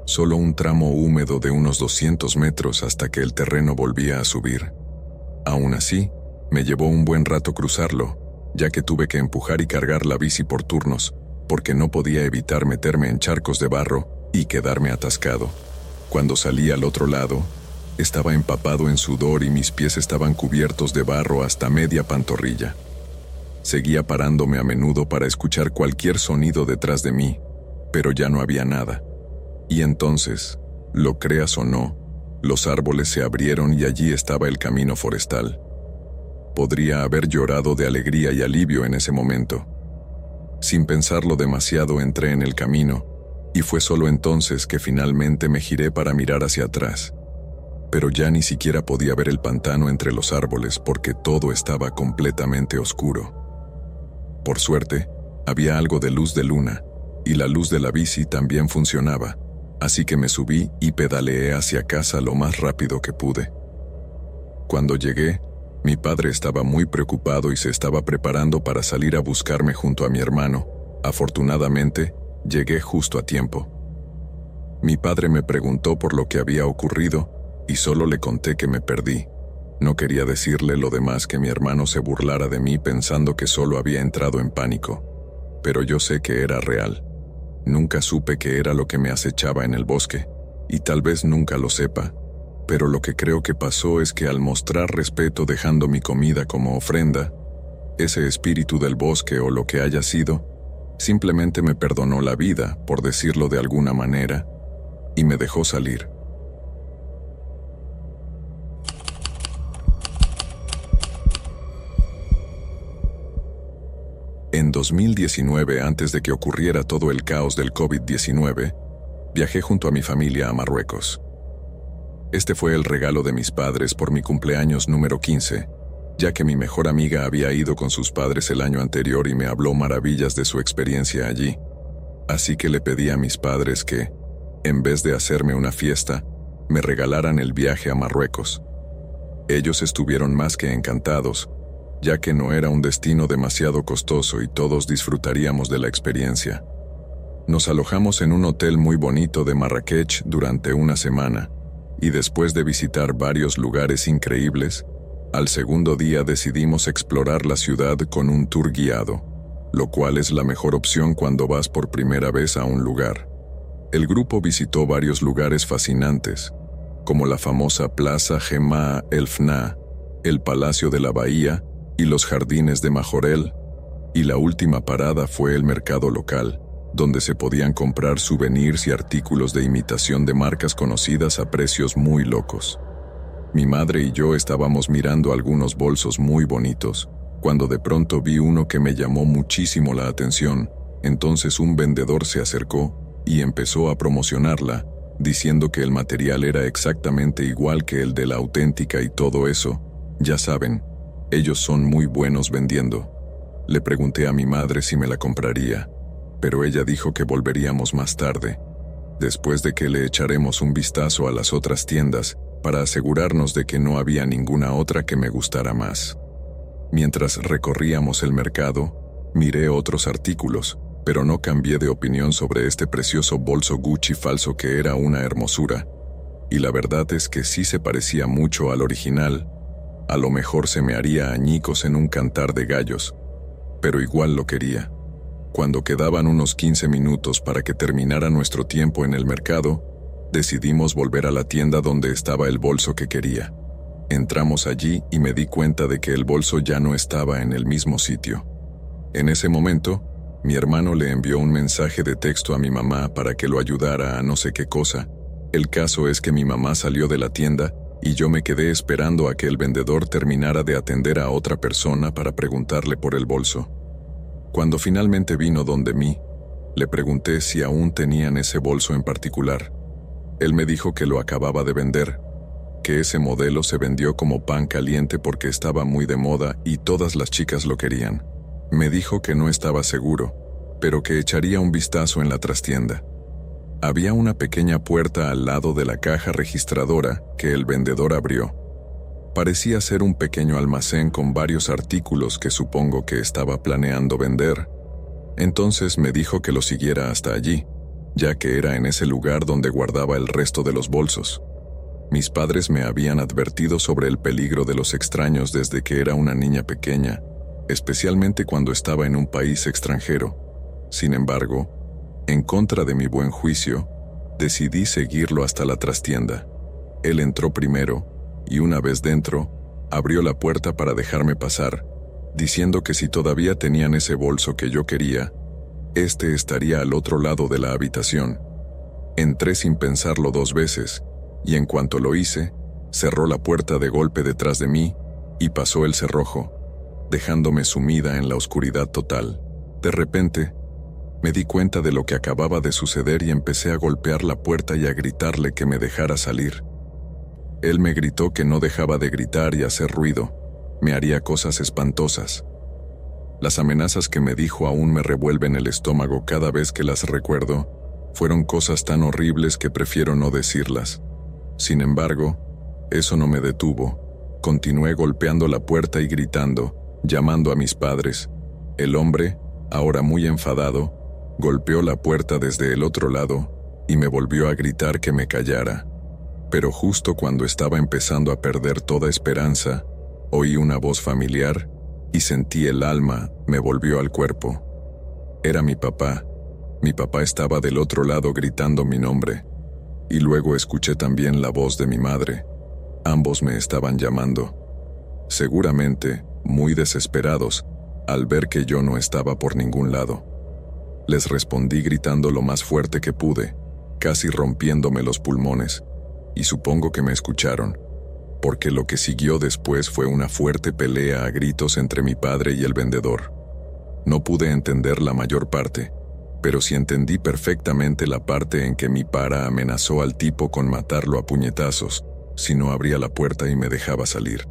solo un tramo húmedo de unos doscientos metros hasta que el terreno volvía a subir. Aún así, me llevó un buen rato cruzarlo, ya que tuve que empujar y cargar la bici por turnos, porque no podía evitar meterme en charcos de barro y quedarme atascado. Cuando salí al otro lado, estaba empapado en sudor y mis pies estaban cubiertos de barro hasta media pantorrilla. Seguía parándome a menudo para escuchar cualquier sonido detrás de mí, pero ya no había nada. Y entonces, lo creas o no, los árboles se abrieron y allí estaba el camino forestal. Podría haber llorado de alegría y alivio en ese momento. Sin pensarlo demasiado entré en el camino, y fue solo entonces que finalmente me giré para mirar hacia atrás. Pero ya ni siquiera podía ver el pantano entre los árboles porque todo estaba completamente oscuro. Por suerte, había algo de luz de luna, y la luz de la bici también funcionaba, así que me subí y pedaleé hacia casa lo más rápido que pude. Cuando llegué, mi padre estaba muy preocupado y se estaba preparando para salir a buscarme junto a mi hermano. Afortunadamente, llegué justo a tiempo. Mi padre me preguntó por lo que había ocurrido y solo le conté que me perdí. No quería decirle lo demás que mi hermano se burlara de mí pensando que solo había entrado en pánico. Pero yo sé que era real. Nunca supe qué era lo que me acechaba en el bosque, y tal vez nunca lo sepa, pero lo que creo que pasó es que al mostrar respeto dejando mi comida como ofrenda, ese espíritu del bosque o lo que haya sido, simplemente me perdonó la vida, por decirlo de alguna manera, y me dejó salir. En dos mil diecinueve, antes de que ocurriera todo el caos del COVID diecinueve, viajé junto a mi familia a Marruecos. Este fue el regalo de mis padres por mi cumpleaños número quince, ya que mi mejor amiga había ido con sus padres el año anterior y me habló maravillas de su experiencia allí. Así que le pedí a mis padres que, en vez de hacerme una fiesta, me regalaran el viaje a Marruecos. Ellos estuvieron más que encantados, ya que no era un destino demasiado costoso y todos disfrutaríamos de la experiencia. Nos alojamos en un hotel muy bonito de Marrakech durante una semana, y después de visitar varios lugares increíbles, al segundo día decidimos explorar la ciudad con un tour guiado, lo cual es la mejor opción cuando vas por primera vez a un lugar. El grupo visitó varios lugares fascinantes, como la famosa Plaza Jemaa el Fna, el Palacio de la Bahía y los jardines de Majorel, y la última parada fue el mercado local, donde se podían comprar souvenirs y artículos de imitación de marcas conocidas a precios muy locos. Mi madre y yo estábamos mirando algunos bolsos muy bonitos, cuando de pronto vi uno que me llamó muchísimo la atención. Entonces un vendedor se acercó y empezó a promocionarla, diciendo que el material era exactamente igual que el de la auténtica y todo eso. Ya saben, ellos son muy buenos vendiendo. Le pregunté a mi madre si me la compraría, pero ella dijo que volveríamos más tarde, después de que le echaremos un vistazo a las otras tiendas para asegurarnos de que no había ninguna otra que me gustara más. Mientras recorríamos el mercado, miré otros artículos, pero no cambié de opinión sobre este precioso bolso Gucci falso que era una hermosura, y la verdad es que sí se parecía mucho al original. A lo mejor se me haría añicos en un cantar de gallos, pero igual lo quería. Cuando quedaban unos quince minutos para que terminara nuestro tiempo en el mercado, decidimos volver a la tienda donde estaba el bolso que quería. Entramos allí y me di cuenta de que el bolso ya no estaba en el mismo sitio. En ese momento, mi hermano le envió un mensaje de texto a mi mamá para que lo ayudara a no sé qué cosa. El caso es que mi mamá salió de la tienda y yo me quedé esperando a que el vendedor terminara de atender a otra persona para preguntarle por el bolso. Cuando finalmente vino donde mí, le pregunté si aún tenían ese bolso en particular. Él me dijo que lo acababa de vender, que ese modelo se vendió como pan caliente porque estaba muy de moda y todas las chicas lo querían. Me dijo que no estaba seguro, pero que echaría un vistazo en la trastienda. Había una pequeña puerta al lado de la caja registradora que el vendedor abrió. Parecía ser un pequeño almacén con varios artículos que supongo que estaba planeando vender. Entonces me dijo que lo siguiera hasta allí, ya que era en ese lugar donde guardaba el resto de los bolsos. Mis padres me habían advertido sobre el peligro de los extraños desde que era una niña pequeña, especialmente cuando estaba en un país extranjero. Sin embargo, en contra de mi buen juicio, decidí seguirlo hasta la trastienda. Él entró primero, y una vez dentro, abrió la puerta para dejarme pasar, diciendo que si todavía tenían ese bolso que yo quería, este estaría al otro lado de la habitación. Entré sin pensarlo dos veces, y en cuanto lo hice, cerró la puerta de golpe detrás de mí y pasó el cerrojo, dejándome sumida en la oscuridad total. De repente, me di cuenta de lo que acababa de suceder y empecé a golpear la puerta y a gritarle que me dejara salir. Él me gritó que no dejaba de gritar y hacer ruido, me haría cosas espantosas. Las amenazas que me dijo aún me revuelven el estómago cada vez que las recuerdo. Fueron cosas tan horribles que prefiero no decirlas. Sin embargo, eso no me detuvo. Continué golpeando la puerta y gritando, llamando a mis padres. El hombre, ahora muy enfadado, golpeó la puerta desde el otro lado y me volvió a gritar que me callara. Pero justo cuando estaba empezando a perder toda esperanza, oí una voz familiar y sentí el alma me volvió al cuerpo. Era mi papá. Mi papá estaba del otro lado gritando mi nombre. Y luego escuché también la voz de mi madre. Ambos me estaban llamando. Seguramente, muy desesperados, al ver que yo no estaba por ningún lado. Les respondí gritando lo más fuerte que pude, casi rompiéndome los pulmones, y supongo que me escucharon, porque lo que siguió después fue una fuerte pelea a gritos entre mi padre y el vendedor. No pude entender la mayor parte, pero sí entendí perfectamente la parte en que mi para amenazó al tipo con matarlo a puñetazos, si no abría la puerta y me dejaba salir.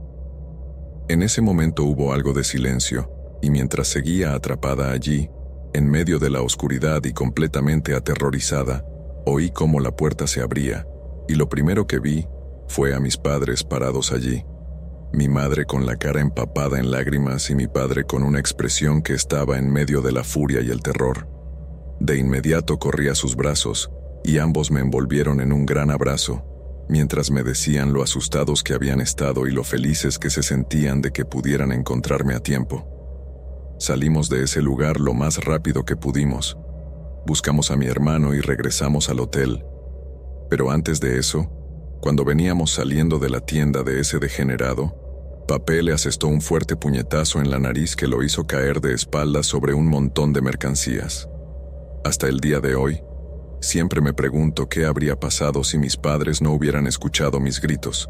En ese momento hubo algo de silencio, y mientras seguía atrapada allí, en medio de la oscuridad y completamente aterrorizada, oí cómo la puerta se abría, y lo primero que vi fue a mis padres parados allí. Mi madre con la cara empapada en lágrimas y mi padre con una expresión que estaba en medio de la furia y el terror. De inmediato corrí a sus brazos, y ambos me envolvieron en un gran abrazo, mientras me decían lo asustados que habían estado y lo felices que se sentían de que pudieran encontrarme a tiempo. Salimos de ese lugar lo más rápido que pudimos. Buscamos a mi hermano y regresamos al hotel. Pero antes de eso, cuando veníamos saliendo de la tienda de ese degenerado, Papé le asestó un fuerte puñetazo en la nariz que lo hizo caer de espaldas sobre un montón de mercancías. Hasta el día de hoy, siempre me pregunto qué habría pasado si mis padres no hubieran escuchado mis gritos.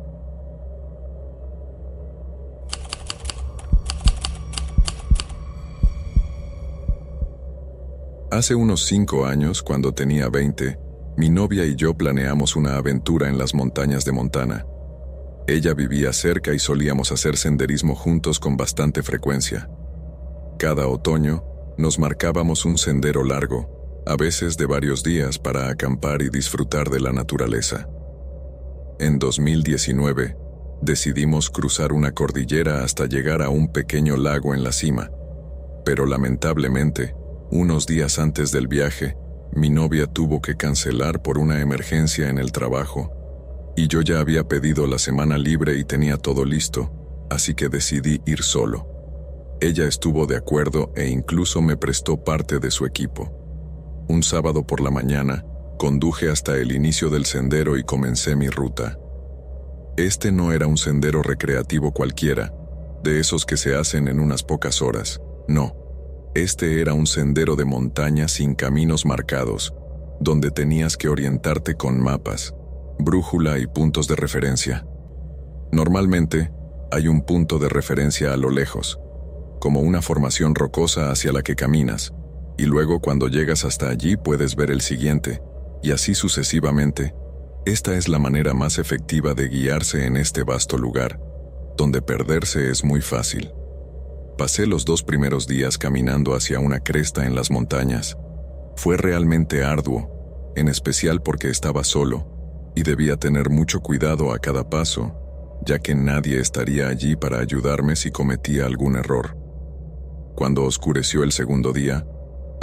Hace unos cinco años, cuando tenía veinte, mi novia y yo planeamos una aventura en las montañas de Montana. Ella vivía cerca y solíamos hacer senderismo juntos con bastante frecuencia. Cada otoño, nos marcábamos un sendero largo, a veces de varios días, para acampar y disfrutar de la naturaleza. En dos mil diecinueve, decidimos cruzar una cordillera hasta llegar a un pequeño lago en la cima, pero lamentablemente, unos días antes del viaje, mi novia tuvo que cancelar por una emergencia en el trabajo, y yo ya había pedido la semana libre y tenía todo listo, así que decidí ir solo. Ella estuvo de acuerdo e incluso me prestó parte de su equipo. Un sábado por la mañana, conduje hasta el inicio del sendero y comencé mi ruta. Este no era un sendero recreativo cualquiera, de esos que se hacen en unas pocas horas, no. Este era un sendero de montaña sin caminos marcados, donde tenías que orientarte con mapas, brújula y puntos de referencia. Normalmente, hay un punto de referencia a lo lejos, como una formación rocosa hacia la que caminas, y luego cuando llegas hasta allí puedes ver el siguiente, y así sucesivamente. Esta es la manera más efectiva de guiarse en este vasto lugar, donde perderse es muy fácil. Pasé los dos primeros días caminando hacia una cresta en las montañas. Fue realmente arduo, en especial porque estaba solo, y debía tener mucho cuidado a cada paso, ya que nadie estaría allí para ayudarme si cometía algún error. Cuando oscureció el segundo día,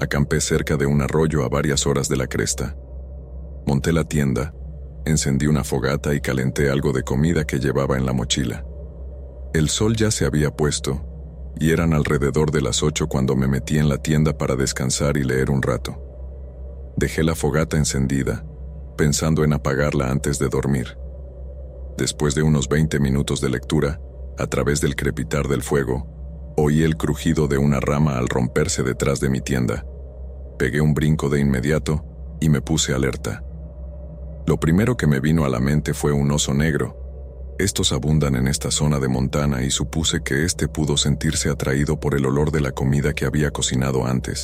Acampé cerca de un arroyo a varias horas de la cresta. Monté la tienda, encendí una fogata y calenté algo de comida que llevaba en la mochila. El sol ya se había puesto, y eran alrededor de las ocho cuando me metí en la tienda para descansar y leer un rato. Dejé la fogata encendida, pensando en apagarla antes de dormir. Después de unos veinte minutos de lectura, a través del crepitar del fuego, oí el crujido de una rama al romperse detrás de mi tienda. Pegué un brinco de inmediato y me puse alerta. Lo primero que me vino a la mente fue un oso negro. Estos abundan en esta zona de Montana y supuse que éste pudo sentirse atraído por el olor de la comida que había cocinado antes.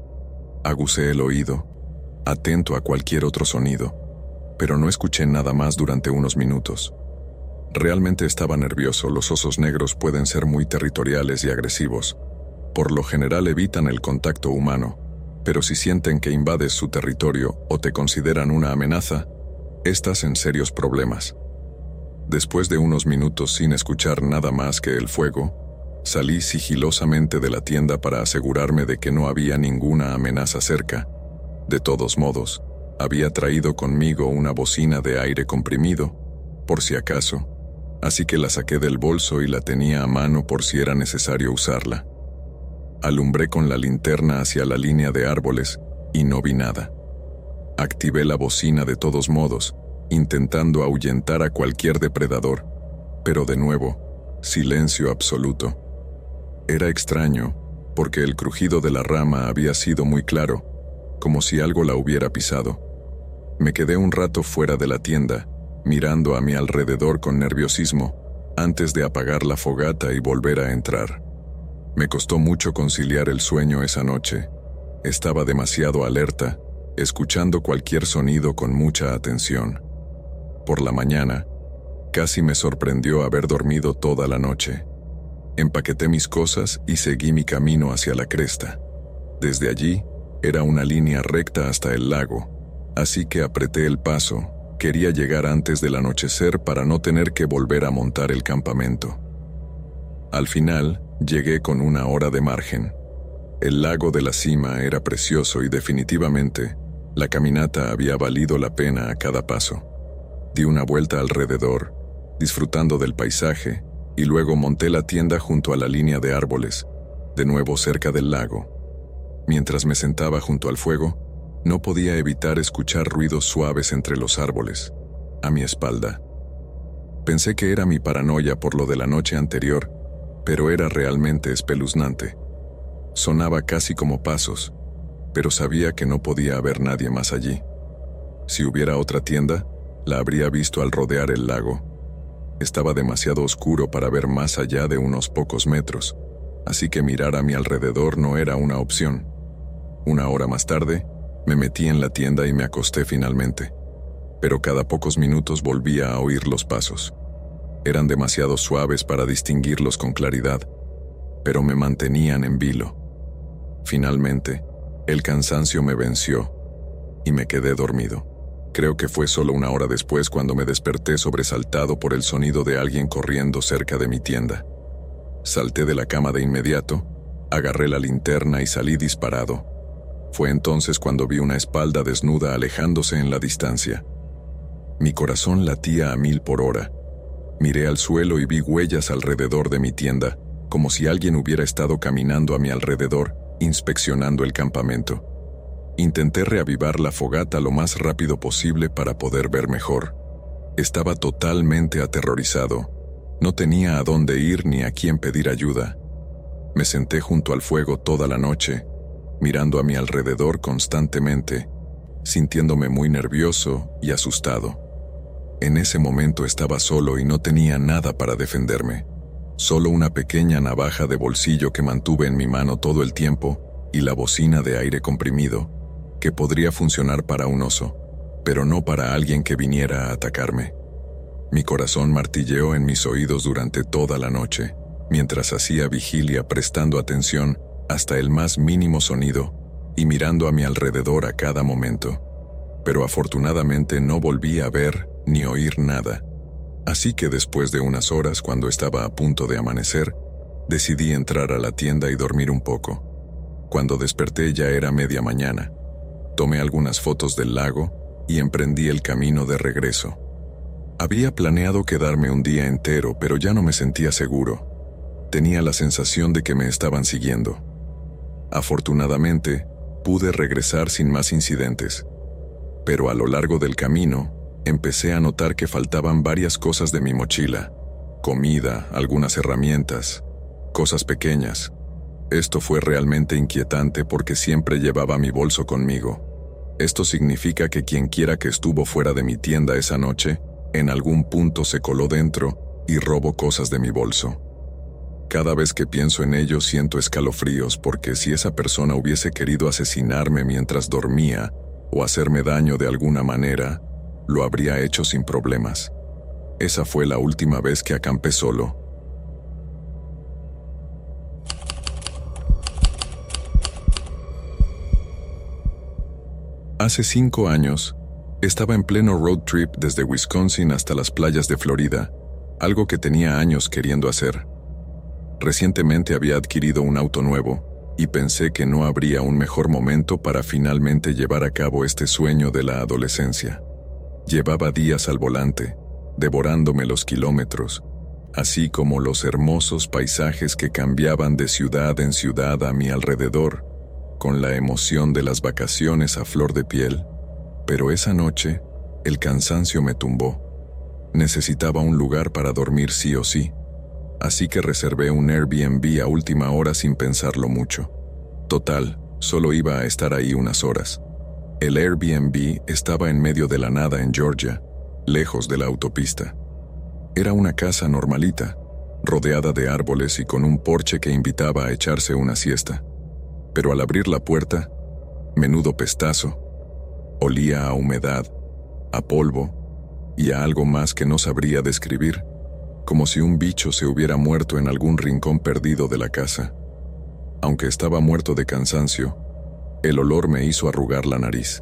Agucé el oído, atento a cualquier otro sonido, pero no escuché nada más durante unos minutos. Realmente estaba nervioso. Los osos negros pueden ser muy territoriales y agresivos. Por lo general evitan el contacto humano, pero si sienten que invades su territorio o te consideran una amenaza, estás en serios problemas. Después de unos minutos sin escuchar nada más que el fuego, salí sigilosamente de la tienda para asegurarme de que no había ninguna amenaza cerca. De todos modos, había traído conmigo una bocina de aire comprimido, por si acaso, así que la saqué del bolso y la tenía a mano por si era necesario usarla. Alumbré con la linterna hacia la línea de árboles y no vi nada. Activé la bocina de todos modos, intentando ahuyentar a cualquier depredador, pero de nuevo, silencio absoluto. Era extraño, porque el crujido de la rama había sido muy claro, como si algo la hubiera pisado. Me quedé un rato fuera de la tienda, mirando a mi alrededor con nerviosismo, antes de apagar la fogata y volver a entrar. Me costó mucho conciliar el sueño esa noche. Estaba demasiado alerta, escuchando cualquier sonido con mucha atención. Por la mañana, casi me sorprendió haber dormido toda la noche. Empaqueté mis cosas y seguí mi camino hacia la cresta. Desde allí, era una línea recta hasta el lago, así que apreté el paso. Quería llegar antes del anochecer para no tener que volver a montar el campamento. Al final, llegué con una hora de margen. El lago de la cima era precioso y definitivamente, la caminata había valido la pena a cada paso. Di una vuelta alrededor, disfrutando del paisaje, y luego monté la tienda junto a la línea de árboles, de nuevo cerca del lago. Mientras me sentaba junto al fuego, no podía evitar escuchar ruidos suaves entre los árboles, a mi espalda. Pensé que era mi paranoia por lo de la noche anterior, pero era realmente espeluznante. Sonaba casi como pasos, pero sabía que no podía haber nadie más allí. Si hubiera otra tienda, la habría visto al rodear el lago. Estaba demasiado oscuro para ver más allá de unos pocos metros, así que mirar a mi alrededor no era una opción. Una hora más tarde, me metí en la tienda y me acosté finalmente, pero cada pocos minutos volvía a oír los pasos. Eran demasiado suaves para distinguirlos con claridad, pero me mantenían en vilo. Finalmente, el cansancio me venció y me quedé dormido. Creo que fue solo una hora después cuando me desperté sobresaltado por el sonido de alguien corriendo cerca de mi tienda. Salté de la cama de inmediato, agarré la linterna y salí disparado. Fue entonces cuando vi una espalda desnuda alejándose en la distancia. Mi corazón latía a mil por hora. Miré al suelo y vi huellas alrededor de mi tienda, como si alguien hubiera estado caminando a mi alrededor, inspeccionando el campamento. Intenté reavivar la fogata lo más rápido posible para poder ver mejor. Estaba totalmente aterrorizado. No tenía a dónde ir ni a quién pedir ayuda. Me senté junto al fuego toda la noche, mirando a mi alrededor constantemente, sintiéndome muy nervioso y asustado. En ese momento estaba solo y no tenía nada para defenderme. Solo una pequeña navaja de bolsillo que mantuve en mi mano todo el tiempo y la bocina de aire comprimido, que podría funcionar para un oso, pero no para alguien que viniera a atacarme. Mi corazón martilleó en mis oídos durante toda la noche, mientras hacía vigilia prestando atención hasta el más mínimo sonido y mirando a mi alrededor a cada momento. Pero afortunadamente no volví a ver ni oír nada. Así que después de unas horas, cuando estaba a punto de amanecer, decidí entrar a la tienda y dormir un poco. Cuando desperté ya era media mañana. Tomé algunas fotos del lago y emprendí el camino de regreso. Había planeado quedarme un día entero, pero ya no me sentía seguro. Tenía la sensación de que me estaban siguiendo. Afortunadamente, pude regresar sin más incidentes. Pero a lo largo del camino, empecé a notar que faltaban varias cosas de mi mochila. Comida, algunas herramientas, cosas pequeñas. Esto fue realmente inquietante porque siempre llevaba mi bolso conmigo. Esto significa que quien quiera que estuvo fuera de mi tienda esa noche, en algún punto se coló dentro y robó cosas de mi bolso. Cada vez que pienso en ello siento escalofríos porque si esa persona hubiese querido asesinarme mientras dormía o hacerme daño de alguna manera, lo habría hecho sin problemas. Esa fue la última vez que acampé solo. Hace cinco años, estaba en pleno road trip desde Wisconsin hasta las playas de Florida, algo que tenía años queriendo hacer. Recientemente había adquirido un auto nuevo, y pensé que no habría un mejor momento para finalmente llevar a cabo este sueño de la adolescencia. Llevaba días al volante, devorándome los kilómetros, así como los hermosos paisajes que cambiaban de ciudad en ciudad a mi alrededor, con la emoción de las vacaciones a flor de piel. Pero esa noche, el cansancio me tumbó. Necesitaba un lugar para dormir sí o sí, así que reservé un Airbnb a última hora sin pensarlo mucho. Total, solo iba a estar ahí unas horas. El Airbnb estaba en medio de la nada en Georgia, lejos de la autopista. Era una casa normalita, rodeada de árboles y con un porche que invitaba a echarse una siesta. Pero al abrir la puerta, menudo pestazo, olía a humedad, a polvo y a algo más que no sabría describir, como si un bicho se hubiera muerto en algún rincón perdido de la casa. Aunque estaba muerto de cansancio, el olor me hizo arrugar la nariz.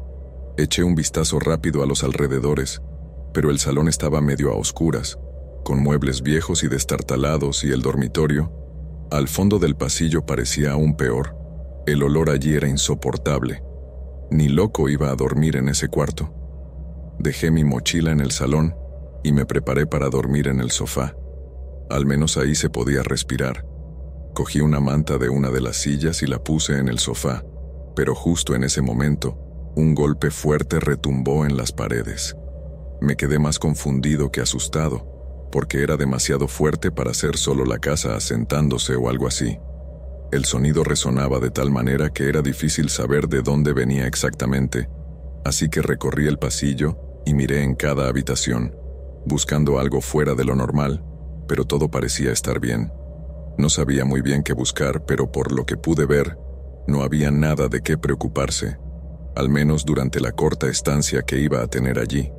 Eché un vistazo rápido a los alrededores, pero el salón estaba medio a oscuras, con muebles viejos y destartalados, y el dormitorio, al fondo del pasillo, parecía aún peor. El olor allí era insoportable. Ni loco iba a dormir en ese cuarto. Dejé mi mochila en el salón y me preparé para dormir en el sofá. Al menos ahí se podía respirar. Cogí una manta de una de las sillas y la puse en el sofá, pero justo en ese momento, un golpe fuerte retumbó en las paredes. Me quedé más confundido que asustado, porque era demasiado fuerte para ser solo la casa asentándose o algo así. El sonido resonaba de tal manera que era difícil saber de dónde venía exactamente, así que recorrí el pasillo y miré en cada habitación, buscando algo fuera de lo normal, pero todo parecía estar bien. No sabía muy bien qué buscar, pero por lo que pude ver, no había nada de qué preocuparse, al menos durante la corta estancia que iba a tener allí.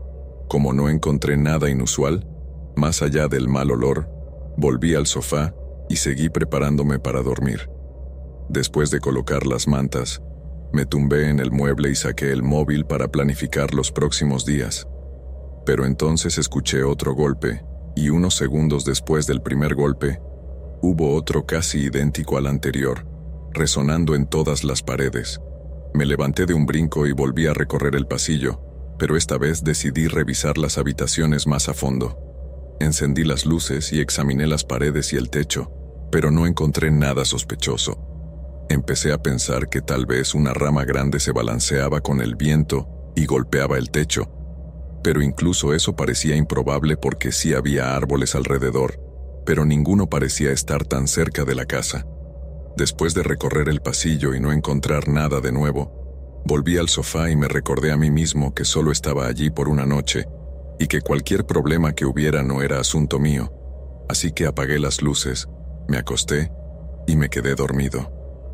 Como no encontré nada inusual, más allá del mal olor, volví al sofá y seguí preparándome para dormir. Después de colocar las mantas, me tumbé en el mueble y saqué el móvil para planificar los próximos días. Pero entonces escuché otro golpe, y unos segundos después del primer golpe, hubo otro casi idéntico al anterior, resonando en todas las paredes. Me levanté de un brinco y volví a recorrer el pasillo, pero esta vez decidí revisar las habitaciones más a fondo. Encendí las luces y examiné las paredes y el techo, pero no encontré nada sospechoso. Empecé a pensar que tal vez una rama grande se balanceaba con el viento y golpeaba el techo, pero incluso eso parecía improbable porque sí había árboles alrededor, pero ninguno parecía estar tan cerca de la casa. Después de recorrer el pasillo y no encontrar nada de nuevo, volví al sofá y me recordé a mí mismo que solo estaba allí por una noche y que cualquier problema que hubiera no era asunto mío, así que apagué las luces, me acosté y me quedé dormido.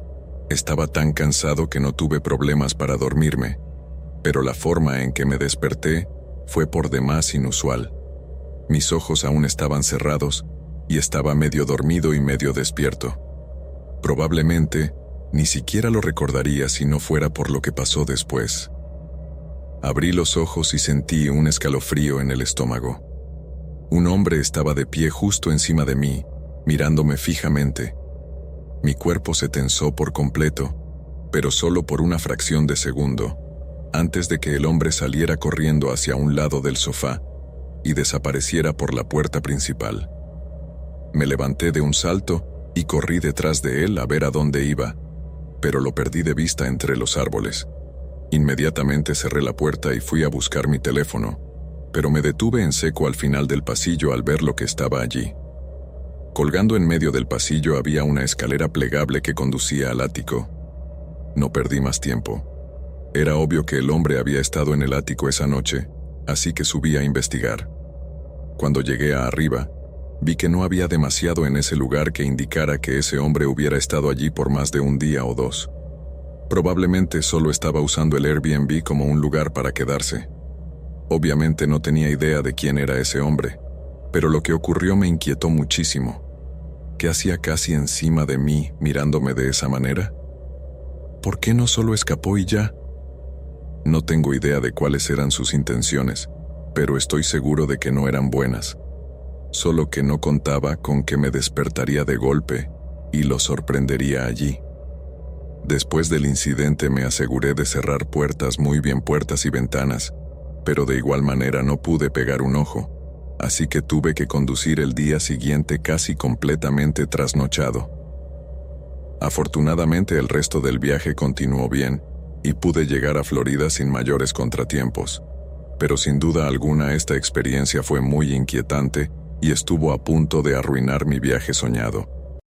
Estaba tan cansado que no tuve problemas para dormirme, pero la forma en que me desperté fue por demás inusual. Mis ojos aún estaban cerrados y estaba medio dormido y medio despierto. Probablemente ni siquiera lo recordaría si no fuera por lo que pasó después. Abrí los ojos y sentí un escalofrío en el estómago. Un hombre estaba de pie justo encima de mí, mirándome fijamente. Mi cuerpo se tensó por completo, pero solo por una fracción de segundo, antes de que el hombre saliera corriendo hacia un lado del sofá y desapareciera por la puerta principal. Me levanté de un salto y corrí detrás de él a ver a dónde iba, pero lo perdí de vista entre los árboles. Inmediatamente cerré la puerta y fui a buscar mi teléfono, pero me detuve en seco al final del pasillo al ver lo que estaba allí. Colgando en medio del pasillo había una escalera plegable que conducía al ático. No perdí más tiempo. Era obvio que el hombre había estado en el ático esa noche, así que subí a investigar. Cuando llegué a arriba, vi que no había demasiado en ese lugar que indicara que ese hombre hubiera estado allí por más de un día o dos. Probablemente solo estaba usando el Airbnb como un lugar para quedarse. Obviamente no tenía idea de quién era ese hombre, pero lo que ocurrió me inquietó muchísimo. ¿Qué hacía casi encima de mí mirándome de esa manera? ¿Por qué no solo escapó y ya? No tengo idea de cuáles eran sus intenciones, pero estoy seguro de que no eran buenas. Solo que no contaba con que me despertaría de golpe y lo sorprendería allí. Después del incidente me aseguré de cerrar puertas, muy bien puertas y ventanas, pero de igual manera no pude pegar un ojo, así que tuve que conducir el día siguiente casi completamente trasnochado. Afortunadamente el resto del viaje continuó bien y pude llegar a Florida sin mayores contratiempos, pero sin duda alguna esta experiencia fue muy inquietante y estuvo a punto de arruinar mi viaje soñado.